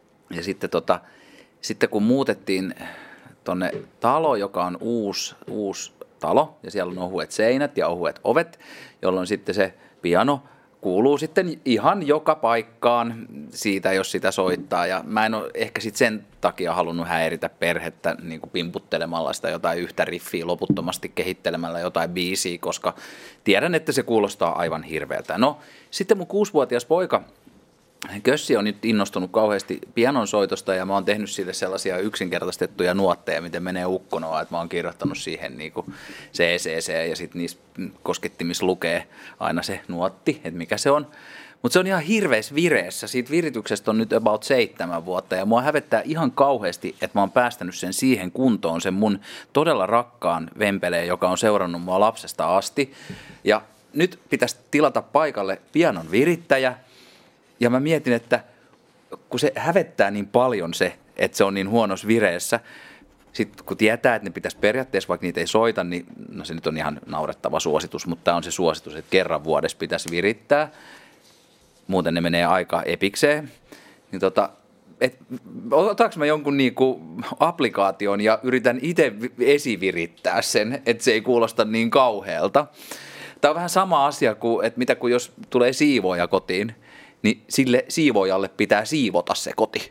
sitten kun muutettiin tonne talo, joka on uusi talo ja siellä on ohuet seinät ja ohuet ovet, jolloin sitten se piano kuuluu sitten ihan joka paikkaan siitä, jos sitä soittaa. Ja mä en ole ehkä sitten sen takia halunnut häiritä perhettä niin kuin pimputtelemalla sitä jotain yhtä riffiä loputtomasti kehittelemällä jotain biisiä, koska tiedän, että se kuulostaa aivan hirveältä. No, sitten mun 6-vuotias poika Kössi on nyt innostunut kauheasti pianonsoitosta ja mä oon tehnyt sille sellaisia yksinkertaistettuja nuotteja, miten menee ukkonoa, että mä oon kirjoittanut siihen niin kuin CCC ja sitten niissä koskettimissa lukee aina se nuotti, että mikä se on. Mutta se on ihan hirveässä vireessä. Siitä virityksestä on nyt about 7 vuotta ja mua hävettää ihan kauheasti, että mä oon päästänyt sen siihen kuntoon, sen mun todella rakkaan vempeleen, joka on seurannut mua lapsesta asti. Ja nyt pitäisi tilata paikalle pianon virittäjä. Ja mä mietin, että kun se hävettää niin paljon se, että se on niin huonossa vireessä, sitten kun tietää, että ne pitäisi periaatteessa, vaikka niitä ei soita, niin no se nyt on ihan naurettava suositus, mutta tämä on se suositus, että kerran vuodessa pitäisi virittää. Muuten ne menee aika epikseen. Niin otanko mä jonkun niinku applikaation ja yritän itse esivirittää sen, että se ei kuulosta niin kauhealta. Tämä on vähän sama asia kuin, että kun jos tulee siivooja kotiin, niin sille siivoojalle pitää siivota se koti.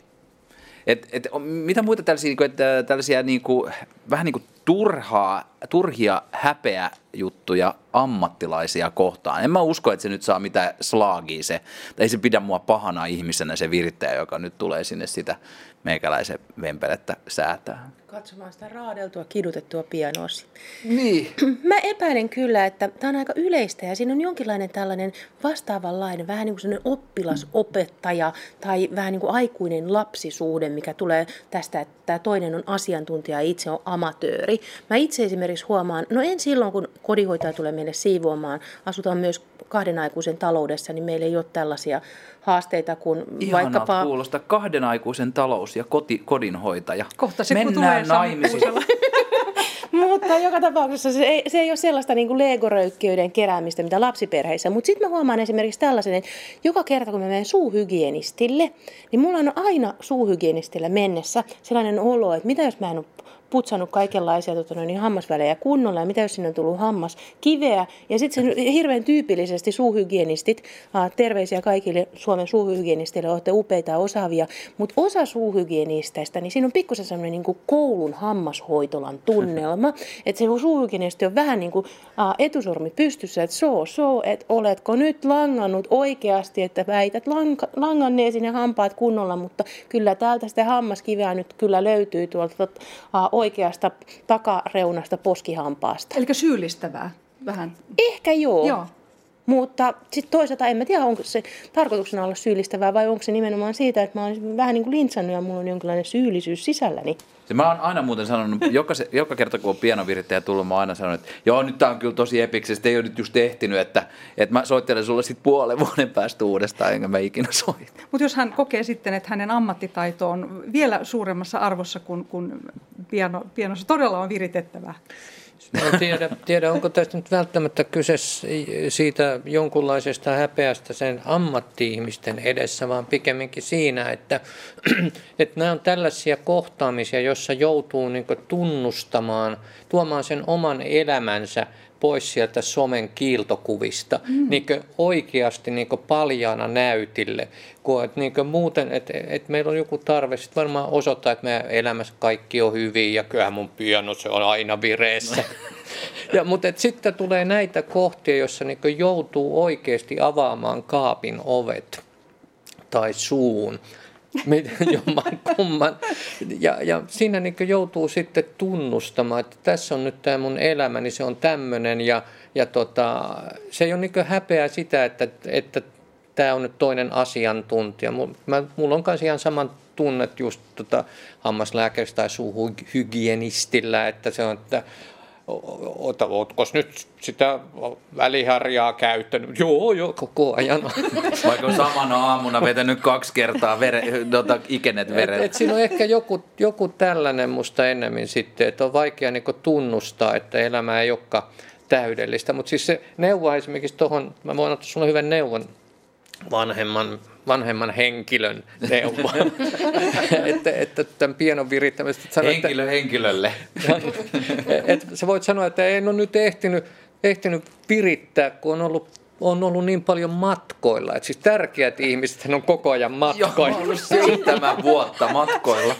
Mitä muita tällaisia niinku, vähän niin kuin turhia häpeäjuttuja ammattilaisia kohtaan. En mä usko, että se nyt saa mitään slaagia se. Ei se pidä mua pahana ihmisenä se virittäjä, joka nyt tulee sinne sitä meikäläisen vempelettä säätää. Katsomaan sitä raadeltua, kidutettua pianoa. Niin. Mä epäilen kyllä, että tämä on aika yleistä ja siinä on jonkinlainen tällainen vastaavanlainen, vähän niin kuin sellainen oppilasopettaja tai vähän niin kuin aikuinen lapsisuhde, mikä tulee tästä, että tämä toinen on asiantuntija ja itse on amatööri. Mä itse esimerkiksi huomaan, no en silloin kun kodinhoitaja tulee meille siivoamaan, asutaan myös 2 aikuisen taloudessa, niin meillä ei ole tällaisia haasteita kuin vaikkapa... kuulosta 2 aikuisen talous ja kodinhoitaja. Kohta se mennään naimisiin. Mutta joka tapauksessa se ei ole sellaista niin kuin legoröykkiöiden keräämistä, mitä lapsiperheissä. Mutta sitten mä huomaan esimerkiksi tällaisen, että joka kerta kun mä menen suuhygienistille, niin mulla on aina suuhygienistille mennessä sellainen olo, että mitä jos mä en ole putsannut kaikenlaisia hammasvälejä kunnolla ja mitä jos sinne on tullut hammaskiveä. Ja sitten se hirveän tyypillisesti suuhygienistit, terveisiä kaikille Suomen suuhygienisteille, olette upeita ja osaavia, mutta osa suuhygienisteistä, niin siinä on pikkusen sellainen niin kuin koulun hammashoitolan tunnelma, että se suuhygienisti on vähän niin kuin etusormi pystyssä, että että oletko nyt langannut oikeasti, että väität langanneesi ne hampaat kunnolla, mutta kyllä täältä sitä hammaskiveä nyt kyllä löytyy tuolta oikeasta takareunasta poskihampaasta. Eli syyllistävää vähän. Ehkä joo. Mutta sitten toisaalta en mä tiedä, onko se tarkoituksena olla syyllistävää vai onko se nimenomaan siitä, että mä olen vähän niin kuin lintsannut ja mulla on jonkinlainen syyllisyys sisälläni. Mä oon aina muuten sanonut, joka kerta kun on pianovirittäjä tullut, mä oon aina sanonut, että joo, nyt tää on kyllä tosi epiksi, ei ole nyt just ehtinyt, että mä soittelen sulle sitten 5 vuoden päästä uudestaan, enkä mä ikinä soita. Mutta jos hän kokee sitten, että hänen ammattitaito on vielä suuremmassa arvossa kuin pianossa todella on viritettävää. En tiedä, onko tästä nyt välttämättä kyse siitä jonkunlaisesta häpeästä sen ammatti-ihmisten edessä, vaan pikemminkin siinä, että nämä on tällaisia kohtaamisia, jossa joutuu niin kuin tunnustamaan, tuomaan sen oman elämänsä pois sieltä somen kiiltokuvista, niin oikeasti niin paljaana näytille. Niin muuten, että meillä on joku tarve sitten varmaan osoittaa, että meidän elämässä kaikki on hyvin ja kyllähän mun piano se on aina vireessä. Mutta sitten tulee näitä kohtia, joissa niin joutuu oikeasti avaamaan kaapin ovet tai suun. Jommankumman. Ja siinä niin joutuu sitten tunnustamaan, että tässä on nyt tämä mun elämäni, se on tämmöinen ja se ei ole niin häpeä sitä, että tämä on nyt toinen asiantuntija. Mulla on myös ihan saman tunnet just hammaslääkäristä tai suuhygienistillä, että se on, että ootko nyt sitä väliharjaa käyttänyt? Joo, koko ajan. Vaikka on samana aamuna vetänyt 2 kertaa ikenet veret. Siinä on ehkä joku tällainen musta ennemmin sitten, että on vaikea niinku tunnustaa, että elämä ei olekaan täydellistä. Mutta siis se neuvo esimerkiksi tuohon, mä voin ottaa sulle hyvän neuvon vanhemman henkilön neuvo. että tämän pianon virittämistä. Henkilölle. Että sä voit sanoa, että en ole nyt ehtinyt virittää, kun on ollut on ollut niin paljon matkoilla. Että siis tärkeät ihmiset on koko ajan matkoilla. Joo, ollut 7 vuotta matkoilla.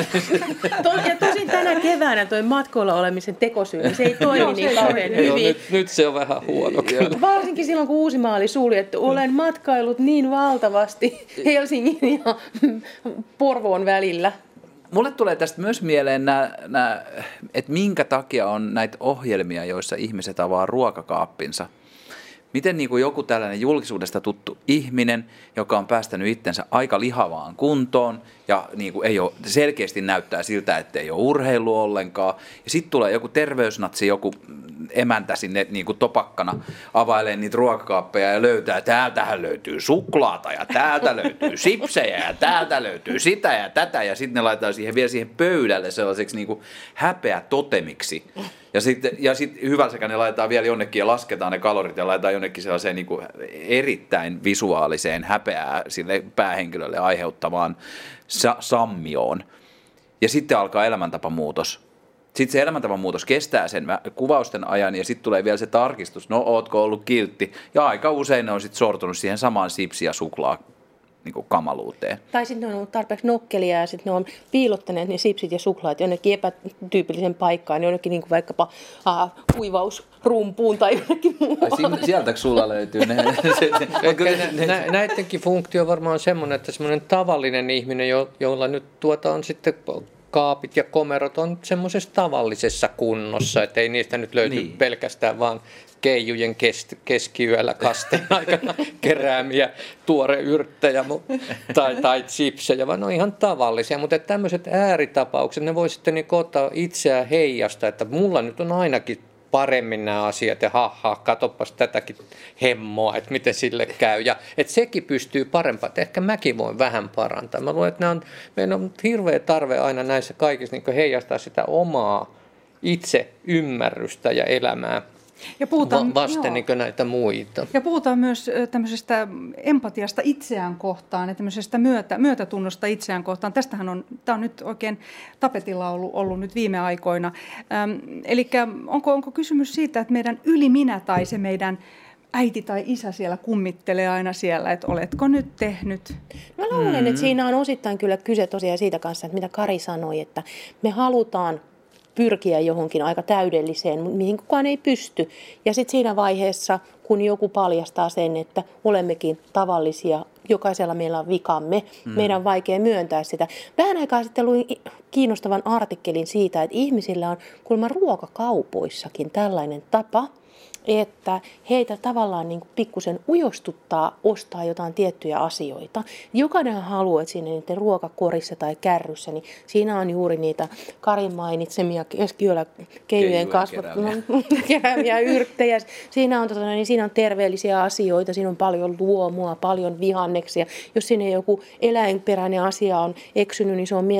Ja tosin tänä keväänä toi matkoilla olemisen tekosyy, niin se ei toimi niin kauhean hyvin. Nyt se on vähän huono kyllä. Varsinkin silloin, kun Uusimaa oli suljettu. Olen matkaillut niin valtavasti Helsingin ja Porvoon välillä. Mulle tulee tästä myös mieleen, että minkä takia on näitä ohjelmia, joissa ihmiset avaa ruokakaappinsa. Miten niin kuin joku tällainen julkisuudesta tuttu ihminen, joka on päästänyt itsensä aika lihavaan kuntoon ja niin kuin ei ole, selkeästi näyttää siltä, että ei ole urheilu ollenkaan. Ja sitten tulee joku terveysnatsi, joku emäntä sinne niin kuin topakkana availee niitä ruokakaappeja ja löytää, täältähän löytyy suklaata ja täältä löytyy sipsejä ja täältä löytyy sitä ja tätä. Ja sitten ne laitetaan vielä siihen pöydälle sellaiseksi niin kuin häpeätotemiksi. Ja sitten hyvälsäkään ne laitetaan vielä jonnekin ja lasketaan ne kalorit ja laitetaan jonnekin sellaiseen niin kuin erittäin visuaaliseen häpeää sille päähenkilölle aiheuttavaan sammioon. Ja sitten alkaa elämäntapamuutos. Sitten se elämäntapamuutos kestää sen kuvausten ajan ja sitten tulee vielä se tarkistus. No, ootko ollut kiltti? Ja aika usein ne on sitten sortunut siihen samaan sipsi- ja suklaa niin kuin kamaluuteen. Tai sitten ne on ollut tarpeeksi nokkelia ja sitten ne on piilottaneet ne sipsit ja suklaat jonnekin epätyypillisen paikkaan, jonnekin niin kuin vaikkapa kuivausrumpuun tai jonnekin muualle. Sieltäkö sulla löytyy ne? Näidenkin funktio on varmaan semmoinen, että semmoinen tavallinen ihminen, jolla nyt on sitten kaapit ja komerot on semmoisessa tavallisessa kunnossa, että ei niistä nyt löyty pelkästään vaan keijujen keskiyöllä kasteen aikana keräämiä tuoreyrttejä tai chipsejä, vaan ne on ihan tavallisia. Mutta tämmöiset ääritapaukset, ne voi sitten niin ottaa itseään heijasta, että mulla nyt on ainakin paremmin nämä asiat ja katsopas tätäkin hemmoa, että miten sille käy. Ja että sekin pystyy parempaan, että ehkä mäkin voin vähän parantaa. Mä luulen, että meidän on hirveä tarve aina näissä kaikissa niin heijastaa sitä omaa itse ymmärrystä ja elämää. Ja puhutaan, vasten niin näitä muita. Ja puhutaan myös tämmöisestä empatiasta itseään kohtaan ja tämmöisestä myötätunnosta itseään kohtaan. Tästähän tämä on nyt oikein tapetilla ollut nyt viime aikoina. Eli onko kysymys siitä, että meidän yliminä tai se meidän äiti tai isä siellä kummittelee aina siellä, että oletko nyt tehnyt? Mä luulen, että siinä on osittain kyllä kyse tosiaan siitä kanssa, että mitä Kari sanoi, että me halutaan pyrkiä johonkin aika täydelliseen, mihin kukaan ei pysty. Ja sitten siinä vaiheessa, kun joku paljastaa sen, että olemmekin tavallisia, jokaisella meillä on vikamme, meidän on vaikea myöntää sitä. Vähän aikaa sitten luin kiinnostavan artikkelin siitä, että ihmisillä on kuulemma ruokakaupoissakin tällainen tapa, että heitä tavallaan niin kuin pikkusen ujostuttaa ostaa jotain tiettyjä asioita. Jokainen haluaa, että siinä niiden ruokakorissa tai kärryssä, niin siinä on juuri niitä Karin mainitsemia keskiyöllä keijujen keräämiä yrttejä. Siinä on terveellisiä asioita, siinä on paljon luomua, paljon vihanneksia. Jos sinne joku eläinperäinen asia on eksynyt, niin se on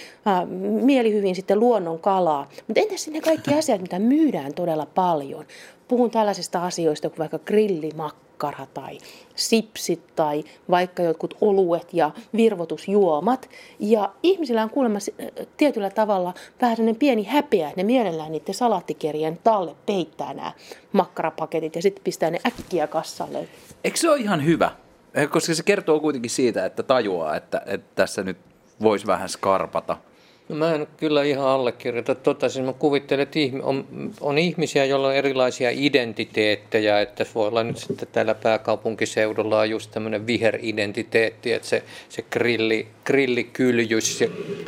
mielihyvin sitten luonnon kalaa. Mutta entäs sinne kaikki asiat, mitä myydään todella paljon? Puhun tällaisista asioista kuin vaikka grillimakkara tai sipsit tai vaikka jotkut oluet ja virvotusjuomat. Ja ihmisillä on kuulemma tietyllä tavalla vähän sellainen pieni häpeä, että ne mielellään niiden salaattikerien talle peittää nämä makkarapaketit ja sitten pistää ne äkkiä kassalle. Eikö se ole ihan hyvä? Koska se kertoo kuitenkin siitä, että tajuaa, että tässä nyt voisi vähän skarpata. No mä en kyllä ihan allekirjoita. Siis mä kuvittelen, että on ihmisiä, joilla on erilaisia identiteettejä, että voi olla nyt sitten täällä pääkaupunkiseudulla on just tämmöinen viheridentiteetti, että se grillikyljys ja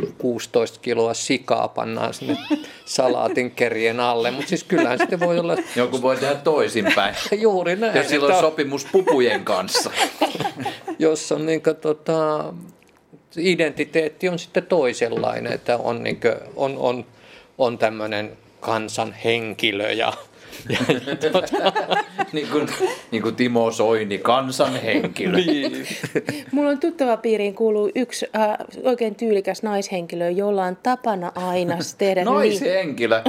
16 kiloa sikaa pannaan sinne salaatin kerien alle, mutta siis kyllähän sitten voi olla... Joku voi tehdä toisinpäin. Juuri näin. Ja silloin sopimus pupujen kanssa. Jos on niin kuin identiteetti on sitten toisenlainen, että on tämmöinen kansanhenkilö ja niin kuin Timo Soini, kansanhenkilö. Niin. Mulla on tuttava piiriin kuuluu yksi oikein tyylikäs naishenkilö, jolla on tapana aina tehdä... Naishenkilö?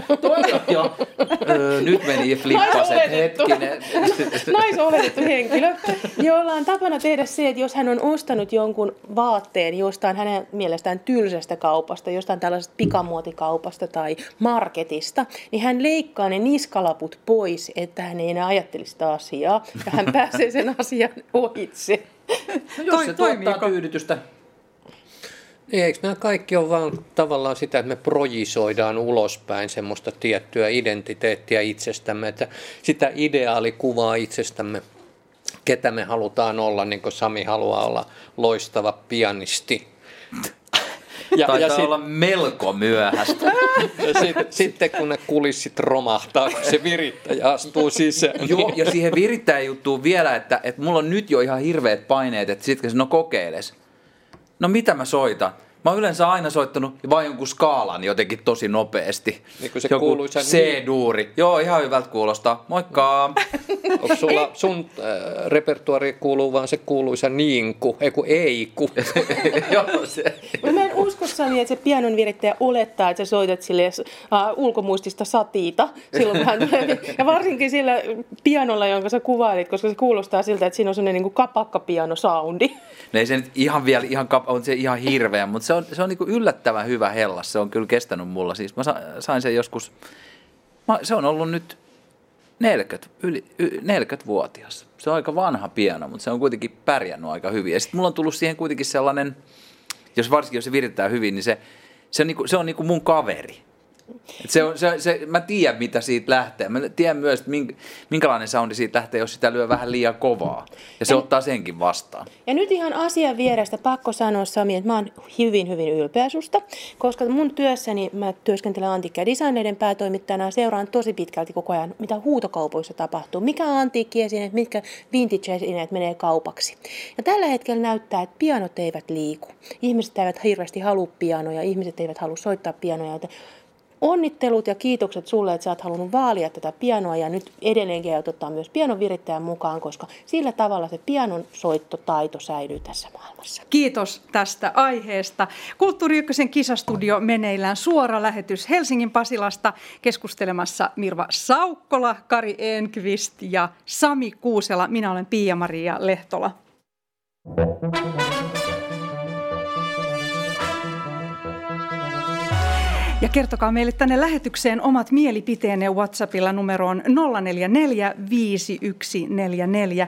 Nyt meni flippaset hetkinen. Naisoletettu henkilö, jolla on tapana tehdä se, että jos hän on ostanut jonkun vaatteen jostain hänen mielestään tylsästä kaupasta, jostain tällaisesta pikamuotikaupasta tai marketista, niin hän leikkaa ne niskalaput minut pois, että hän ei enää ajattelisi sitä asiaa ja hän pääsee sen asian ohitse. No jos se tuottaa tyydytystä. Eikö nämä kaikki ole vaan tavallaan sitä, että me projisoidaan ulospäin semmoista tiettyä identiteettiä itsestämme, että sitä ideaalikuvaa itsestämme, ketä me halutaan olla, niin kuin Sami haluaa olla loistava pianisti. Taitaa olla melko myöhäistä. Sitten kun ne kulissit romahtaa, kun se virittäjä astuu sisään. Joo, ja siihen virittäjäjuttuun vielä, että mulla on nyt jo ihan hirveät paineet, että sitten no kokeiles. No mitä mä soitan? Mä oon yleensä aina soittanut vain jonkun skaalan jotenkin tosi nopeasti. Niin kuin se joku kuuluisa C-duuri. Joo, ihan hyvältä kuulostaa. Moikka! Onko sulla sun repertuaari kuuluu vaan se kuuluisa niinku, eiku? Joo, se. Mä en usko, Sami, että se pianon virittäjä olettaa, että sä soitat sille ulkomuistista satiita silloin, kun hän ja varsinkin sillä pianolla, jonka sä kuvailit, koska se kuulostaa siltä, että siinä on sellainen niin kuin kapakkapiano-soundi. No ei se nyt on se ihan hirveä, mutta se on niin kuin yllättävän hyvä hellas. Se on kyllä kestänyt mulla. Siis mä sain sen joskus, se on ollut nyt 40-vuotias. Se on aika vanha piano, mutta se on kuitenkin pärjännyt aika hyvin. Ja sitten mulla on tullut siihen kuitenkin sellainen, varsinkin jos se virittää hyvin, niin se on niin kuin mun kaveri. Mä tiedän, mitä siitä lähtee. Mä tiedän myös, että minkälainen soundi siitä lähtee, jos sitä lyö vähän liian kovaa. Ja se ottaa senkin vastaan. Ja nyt ihan asian vierestä pakko sanoa, Sami, että mä oon hyvin, hyvin ylpeä susta, koska mun työssäni mä työskentelen antiikki- ja designeiden päätoimittajana ja seuraan tosi pitkälti koko ajan, mitä huutokaupoissa tapahtuu. Mikä on antiikkiesineet, mitkä vintage-esineet menee kaupaksi. Ja tällä hetkellä näyttää, että pianot eivät liiku. Ihmiset eivät hirveästi halua pianoja, ihmiset eivät halua soittaa pianoja, joten onnittelut ja kiitokset sulle, että sä oot halunnut vaalia tätä pianoa ja nyt edelleenkin aiot ottaa myös pianon virittäjän mukaan, koska sillä tavalla se pianon soittotaito säilyy tässä maailmassa. Kiitos tästä aiheesta. Kulttuuri Ykkösen kisastudio meneillään, suora lähetys Helsingin Pasilasta, keskustelemassa Mirva Saukkola, Kari Enqvist ja Sami Kuusela. Minä olen Pia-Maria Lehtola. Ja kertokaa meille tänne lähetykseen omat mielipiteenne WhatsAppilla numeroon 044 5144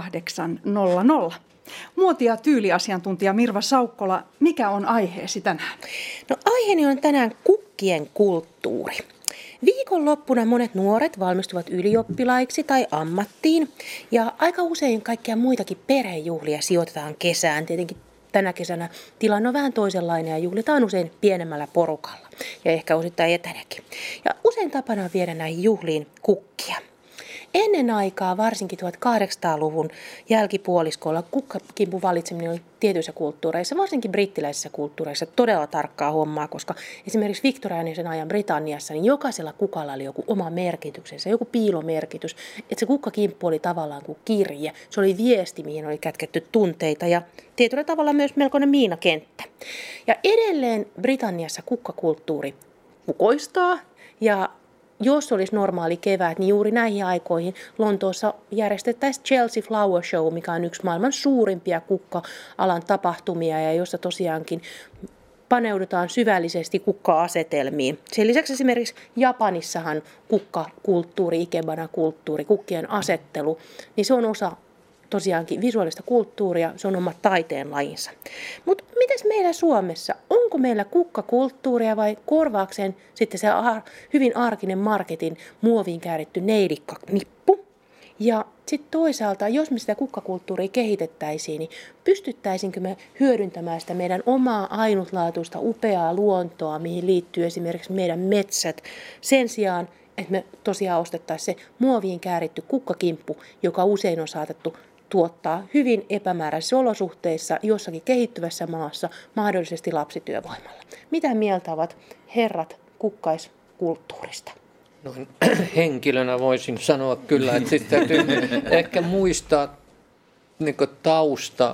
800. Muoti- ja tyyliasiantuntija Mirva Saukkola, mikä on aiheesi tänään? No aiheeni on tänään kukkien kulttuuri. Viikonloppuna monet nuoret valmistuvat ylioppilaiksi tai ammattiin ja aika usein kaikkia muitakin perhejuhlia sijoitetaan kesään. Tietenkin tänä kesänä tilanne on vähän toisenlainen ja juhlitaan usein pienemmällä porukalla ja ehkä osittain etänäkin. Ja usein tapana on viedä näihin juhliin kukkia. Ennen aikaa, varsinkin 1800-luvun jälkipuoliskolla, kukkakimpun valitseminen oli tietyissä kulttuureissa, varsinkin brittiläisissä kulttuureissa, todella tarkkaa hommaa, koska esimerkiksi viktoriaanisen ajan Britanniassa niin jokaisella kukalla oli joku oma merkityksensä, joku piilomerkitys, että se kukkakimppu oli tavallaan kuin kirje, se oli viesti, mihin oli kätketty tunteita ja tietyllä tavalla myös melkoinen miinakenttä. Ja edelleen Britanniassa kukkakulttuuri kukoistaa ja jos olisi normaali kevät, niin juuri näihin aikoihin Lontoossa järjestettäisiin Chelsea Flower Show, mikä on yksi maailman suurimpia kukka-alan tapahtumia ja jossa tosiaankin paneudutaan syvällisesti kukka-asetelmiin. Sen lisäksi esimerkiksi Japanissahan kukkakulttuuri, ikebana-kulttuuri, kukkien asettelu, niin se on osa tosiaankin visuaalista kulttuuria, se on oma taiteen lajinsa. Mutta mitäs meillä Suomessa? Onko meillä kukkakulttuuria vai korvaakseen sitten se hyvin arkinen marketin muoviin kääritty neidikkanippu? Ja sitten toisaalta, jos me sitä kukkakulttuuria kehitettäisiin, niin pystyttäisinkö me hyödyntämään sitä meidän omaa ainutlaatuista upeaa luontoa, mihin liittyy esimerkiksi meidän metsät, sen sijaan, että me tosiaan ostettaisiin se muoviin kääritty kukkakimppu, joka usein on saatettu tuottaa hyvin epämääräisissä olosuhteissa jossakin kehittyvässä maassa, mahdollisesti lapsityövoimalla. Mitä mieltä ovat herrat kukkaiskulttuurista? No, henkilönä voisin sanoa kyllä, että sitten täytyy ehkä muistaa niin kuin tausta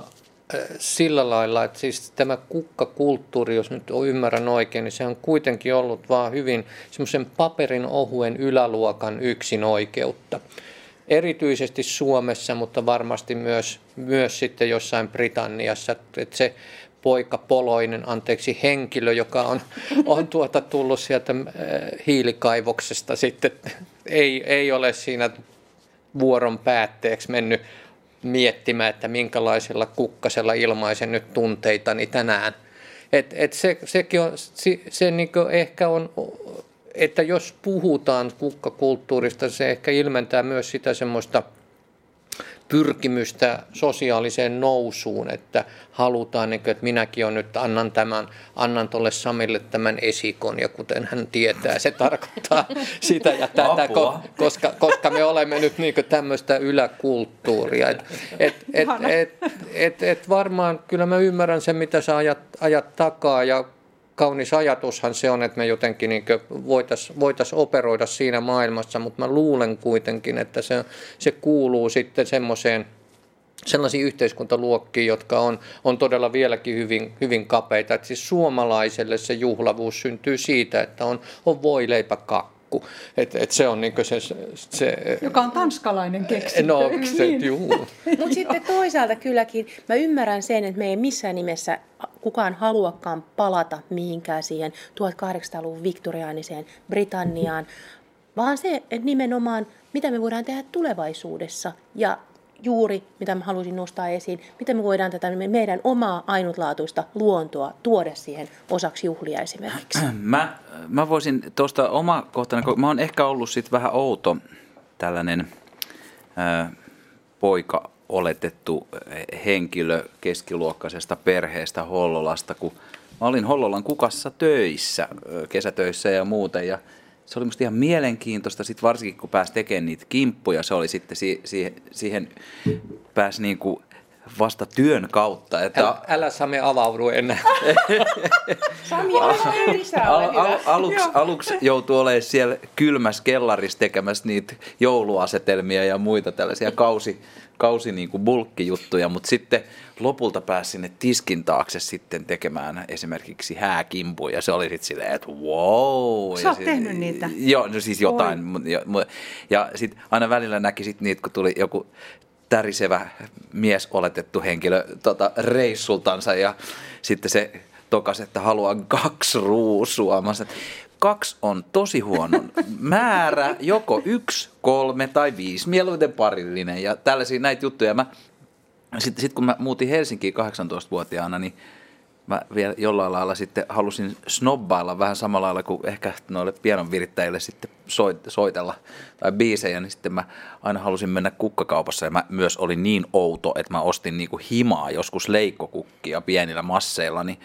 sillä lailla, että siis tämä kukkakulttuuri, jos nyt ymmärrän oikein, niin se on kuitenkin ollut vaan hyvin semmoisen paperin ohuen yläluokan yksinoikeutta. Erityisesti Suomessa, mutta varmasti myös sitten jossain Britanniassa, että se poikapoloinen, henkilö, joka on tullut sieltä hiilikaivoksesta sitten, ei ole siinä vuoron päätteeksi mennyt miettimään, että minkälaisella kukkasella ilmaisen nyt tunteitani tänään. Sekin on, se niin ehkä on, että jos puhutaan kukkakulttuurista, se ehkä ilmentää myös sitä semmoista pyrkimystä sosiaaliseen nousuun, että halutaan, että minäkin on nyt annan tuolle Samille tämän esikon, ja kuten hän tietää, se tarkoittaa sitä ja tätä, koska me olemme nyt niin tämmöistä yläkulttuuria. Varmaan kyllä mä ymmärrän sen, mitä sä ajat takaa, ja kaunis ajatushan se on, että me jotenkin niin voitaisiin operoida siinä maailmassa, mutta mä luulen kuitenkin, että se kuuluu sitten sellaisiin yhteiskuntaluokkiin, jotka on todella vieläkin hyvin, hyvin kapeita. Että siis suomalaiselle se juhlavuus syntyy siitä, että on voileipäkakku. Se on niin se joka on tanskalainen keksintö. No, mutta sitten toisaalta kylläkin mä ymmärrän sen, että me ei missään nimessä kukaan haluakaan palata mihinkään siihen 1800-luvun viktoriaaniseen Britanniaan, vaan se, että nimenomaan mitä me voidaan tehdä tulevaisuudessa ja juuri mitä mä haluaisin nostaa esiin, miten me voidaan tätä meidän omaa ainutlaatuista luontoa tuoda siihen osaksi juhlia esimerkiksi. Mä voisin tuosta omakohtainen, mä oon ehkä ollut sit vähän outo tällainen poika oletettu henkilö keskiluokkaisesta perheestä Hollolasta, kun mä olin Hollolan Kukassa töissä, kesätöissä ja muuten, ja se oli musta ihan mielenkiintoista, sit varsinkin kun pääsi tekemään niitä kimppuja, se oli sitten siihen pääsi niinku vasta työn kautta. Että älä Sami avaudu enää. Sami, aluksi joutui olemaan siellä kylmässä kellarissa tekemässä niitä jouluasetelmia ja muita tällaisia kausi niin kuin bulkkijuttuja, mutta sitten lopulta pääsi sinne tiskin taakse sitten tekemään esimerkiksi hääkimpuja, ja se oli sitten silleen, että wow. Sä oot tehnyt niitä? Joo, no siis jotain. Ja sitten aina välillä näki sitten niitä, kun tuli joku tärisevä mies oletettu henkilö reissultansa, ja sitten se tokasi, että haluan 2 ruusua. Mä sanoin, 2 on tosi huono määrä, joko 1, 3 tai 5, mieluiten parillinen ja tällaisia näitä juttuja. Sitten kun mä muutin Helsinkiin 18-vuotiaana, niin mä vielä jollain lailla sitten halusin snobbailla vähän samalla lailla kuin ehkä noille pianonvirittäjille sitten soitella tai biisejä, niin sitten mä aina halusin mennä kukkakaupassa, ja mä myös olin niin outo, että mä ostin niinku himaa joskus leikkokukkia pienillä masseilla, niin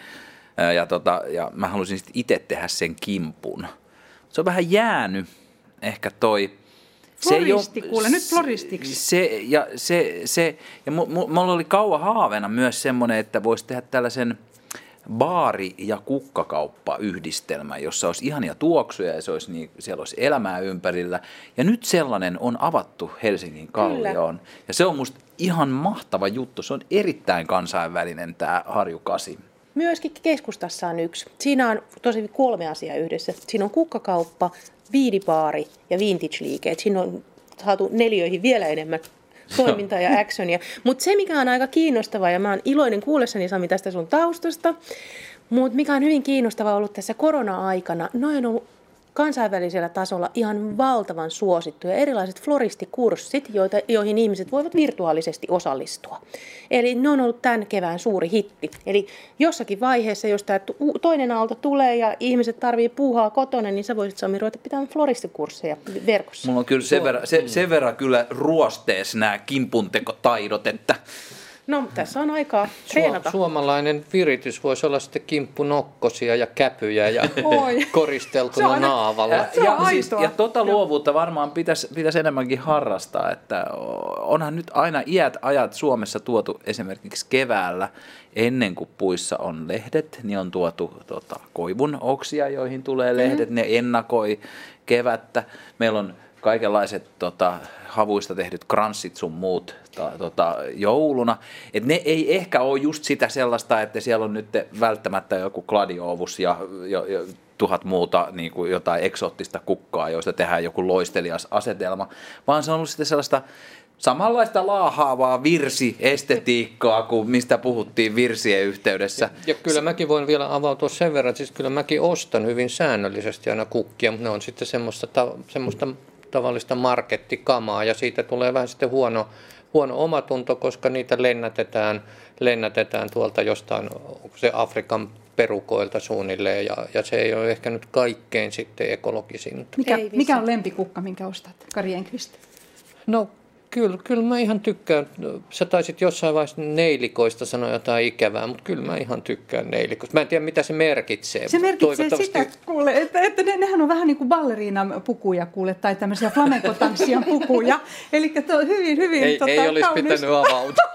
ja mä halusin sitten itse tehdä sen kimpun. Se on vähän jäänyt ehkä toi. Floristi, kuule, nyt floristiksi. Ja mulla oli kauan haaveena myös semmoinen, että voisi tehdä tällaisen baari- ja kukkakauppa-yhdistelmä, jossa olisi ihania tuoksuja ja siellä olisi elämää ympärillä. Ja nyt sellainen on avattu Helsingin Kallioon. Kyllä. Ja se on musta ihan mahtava juttu. Se on erittäin kansainvälinen tämä Harju 8. Myöskin keskustassa on yksi. Siinä on tosi 3 asiaa yhdessä. Siinä on kukkakauppa, viinibaari ja vintage-liike. Siinä on saatu neliöihin vielä enemmän toimintaa ja actionia. Mutta se, mikä on aika kiinnostavaa, ja mä oon iloinen kuullessani, Sami, tästä sun taustasta, mutta mikä on hyvin kiinnostavaa ollut tässä korona-aikana, noin on ollut kansainvälisellä tasolla ihan valtavan suosittuja erilaiset floristikurssit, joihin ihmiset voivat virtuaalisesti osallistua. Eli ne on ollut tämän kevään suuri hitti. Eli jossakin vaiheessa, jos tämä toinen aalto tulee ja ihmiset tarvii puuhaa kotona, niin sä voisit, Sami, ruveta pitämään floristikursseja verkossa. Mulla on kyllä sen verran kyllä ruosteessa nämä kimpuntekotaidot, että no, tässä on aikaa treenata. Suomalainen viritys voisi olla sitten kimppunokkosia ja käpyjä ja koristeltuna naavalla. Ja luovuutta varmaan pitäisi enemmänkin harrastaa, että onhan nyt aina ajat Suomessa tuotu esimerkiksi keväällä, ennen kuin puissa on lehdet, niin on tuotu koivun oksia, joihin tulee lehdet, ne ennakoi kevättä. Meillä on kaikenlaiset havuista tehdyt kranssit sun muut jouluna. Et ne ei ehkä ole just sitä sellaista, että siellä on nyt välttämättä joku gladiovus ja 1000 muuta niin kuin jotain eksoottista kukkaa, joista tehdään joku loistelias asetelma, vaan se on ollut sitten sellaista samanlaista laahaavaa virsiestetiikkaa kuin mistä puhuttiin virsien yhteydessä. Ja kyllä mäkin voin vielä avautua sen verran, että siis kyllä mäkin ostan hyvin säännöllisesti aina kukkia, mutta ne on sitten semmoista tavallista markettikamaa ja siitä tulee vähän sitten huono omatunto, koska niitä lennätetään tuolta jostain, onko se Afrikan perukoilta suunnilleen ja se ei ole ehkä nyt kaikkein sitten ekologisinta. Mikä on lempikukka, minkä ostat, Kari Enqvist? No kyllä mä ihan tykkään. Sä taisit jossain vaiheessa neilikoista sanoa jotain ikävää, mutta kyllä mä ihan tykkään neilikoista. Mä en tiedä, mitä se merkitsee. Se merkitsee sitä, kuule, että nehän on vähän niin kuin balleriinan pukuja, kuule, tai tämmöisiä flamenco-tanssijan pukuja. Eli hyvin ei olisi kaunis. pitänyt avautua.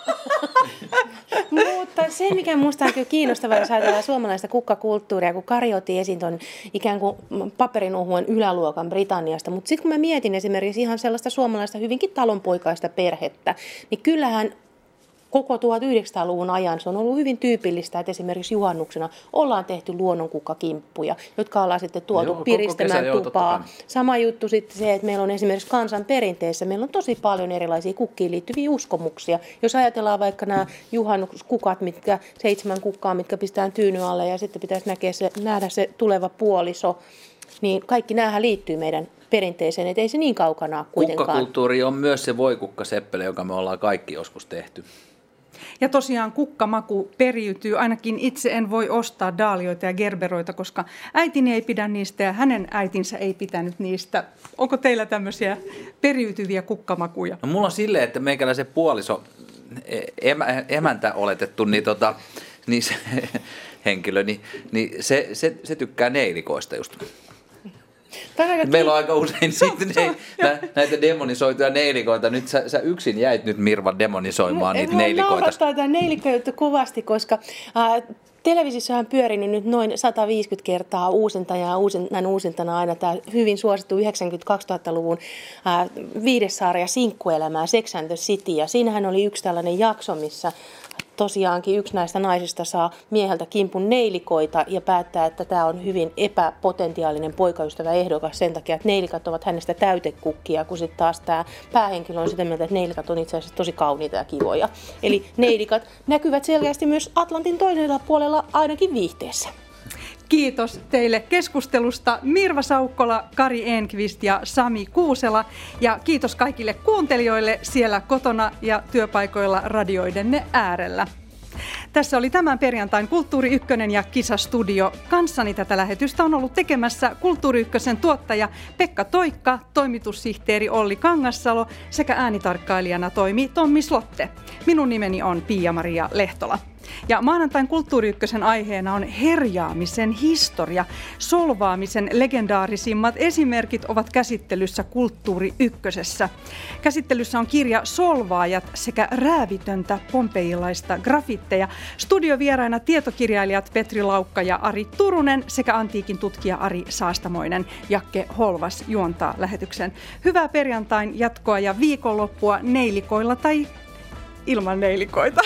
Mutta se, mikä minusta on kyllä kiinnostavaa, jos ajatellaan suomalaista kukkakulttuuria, kun Kari otti esiin tuon ikään kuin paperinuhuen yläluokan Britanniasta, mutta sitten kun mä mietin esimerkiksi ihan sellaista suomalaista hyvinkin talonpoikaista perhettä, niin kyllähän koko 1900-luvun ajan se on ollut hyvin tyypillistä, että esimerkiksi juhannuksena ollaan tehty luonnonkukkakimppuja, jotka ollaan sitten tuotu piristämään tupaa. Sama juttu sitten se, että meillä on esimerkiksi kansanperinteessä, meillä on tosi paljon erilaisia kukkiin liittyviä uskomuksia. Jos ajatellaan vaikka nämä juhannuskukat, 7 kukkaa, mitkä pistetään tyynyn alle ja sitten pitäisi nähdä se tuleva puoliso, niin kaikki näähän liittyy meidän perinteeseen, että ei se niin kaukana kuitenkaan. Kukkakulttuuri on myös se voikukkaseppele, joka me ollaan kaikki joskus tehty. Ja tosiaan kukkamaku periytyy, ainakin itse en voi ostaa daalioita ja gerberoita, koska äitini ei pidä niistä ja hänen äitinsä ei pitänyt niistä. Onko teillä tämmöisiä periytyviä kukkamakuja? No mulla on silleen, että meikäläisen puoliso, emäntä oletettu, niin se henkilö, niin se tykkää neilikoista just. Meillä on aika usein sitten näitä demonisoituja neilikoita. Nyt sä yksin jäit nyt, Mirva, demonisoimaan niitä neilikoita. Mua naurattaa tämä neilikko-juttu kovasti, koska televisiossa on pyörinyt nyt noin 150 kertaa uusintana aina tämä hyvin suosittu 90-2000-luvun Viidessaaria sinkkuelämää Sex and the City. Ja siinähän oli yksi tällainen jakso, missä tosiaankin yksi näistä naisista saa mieheltä kimpun neilikoita ja päättää, että tämä on hyvin epäpotentiaalinen poikaystävä ehdokas sen takia, että neilikat ovat hänestä täytekukkia, kun sitten taas tämä päähenkilö on sitä mieltä, että neilikat on itse asiassa tosi kauniita ja kivoja. Eli neilikat näkyvät selkeästi myös Atlantin toisella puolella ainakin viihteessä. Kiitos teille keskustelusta Mirva Saukkola, Kari Enqvist ja Sami Kuusela. Ja kiitos kaikille kuuntelijoille siellä kotona ja työpaikoilla radioidenne äärellä. Tässä oli tämän perjantain Kulttuuri Ykkönen ja Kisastudio. Kanssani tätä lähetystä on ollut tekemässä Kulttuuri Ykkösen tuottaja Pekka Toikka, toimitussihteeri Olli Kangassalo sekä äänitarkkailijana toimi Tommi Slotte. Minun nimeni on Pia-Maria Lehtola. Ja maanantain Kulttuuri Ykkösen aiheena on herjaamisen historia. Solvaamisen legendaarisimmat esimerkit ovat käsittelyssä Kulttuuri Ykkösessä. Käsittelyssä on kirja Solvaajat sekä räävitöntä pompeilaista graffitteja. Studiovieraina tietokirjailijat Petri Laukka ja Ari Turunen sekä antiikin tutkija Ari Saastamoinen. Jakke Holvas juontaa lähetyksen. Hyvää perjantain jatkoa ja viikonloppua neilikoilla tai ilman neilikoita.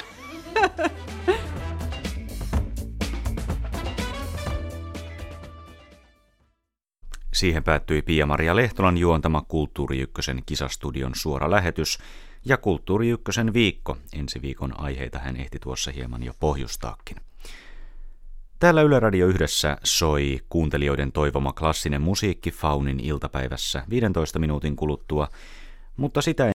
Siihen päättyi Pia-Maria Lehtolan juontama Kulttuuri Ykkösen Kisastudion suora lähetys ja Kulttuuri Ykkösen viikko. Ensi viikon aiheita hän ehti tuossa hieman jo pohjustaakin. Täällä Yle Radio Yhdessä soi kuuntelijoiden toivoma klassinen musiikki Faunin iltapäivässä 15 minuutin kuluttua, mutta sitä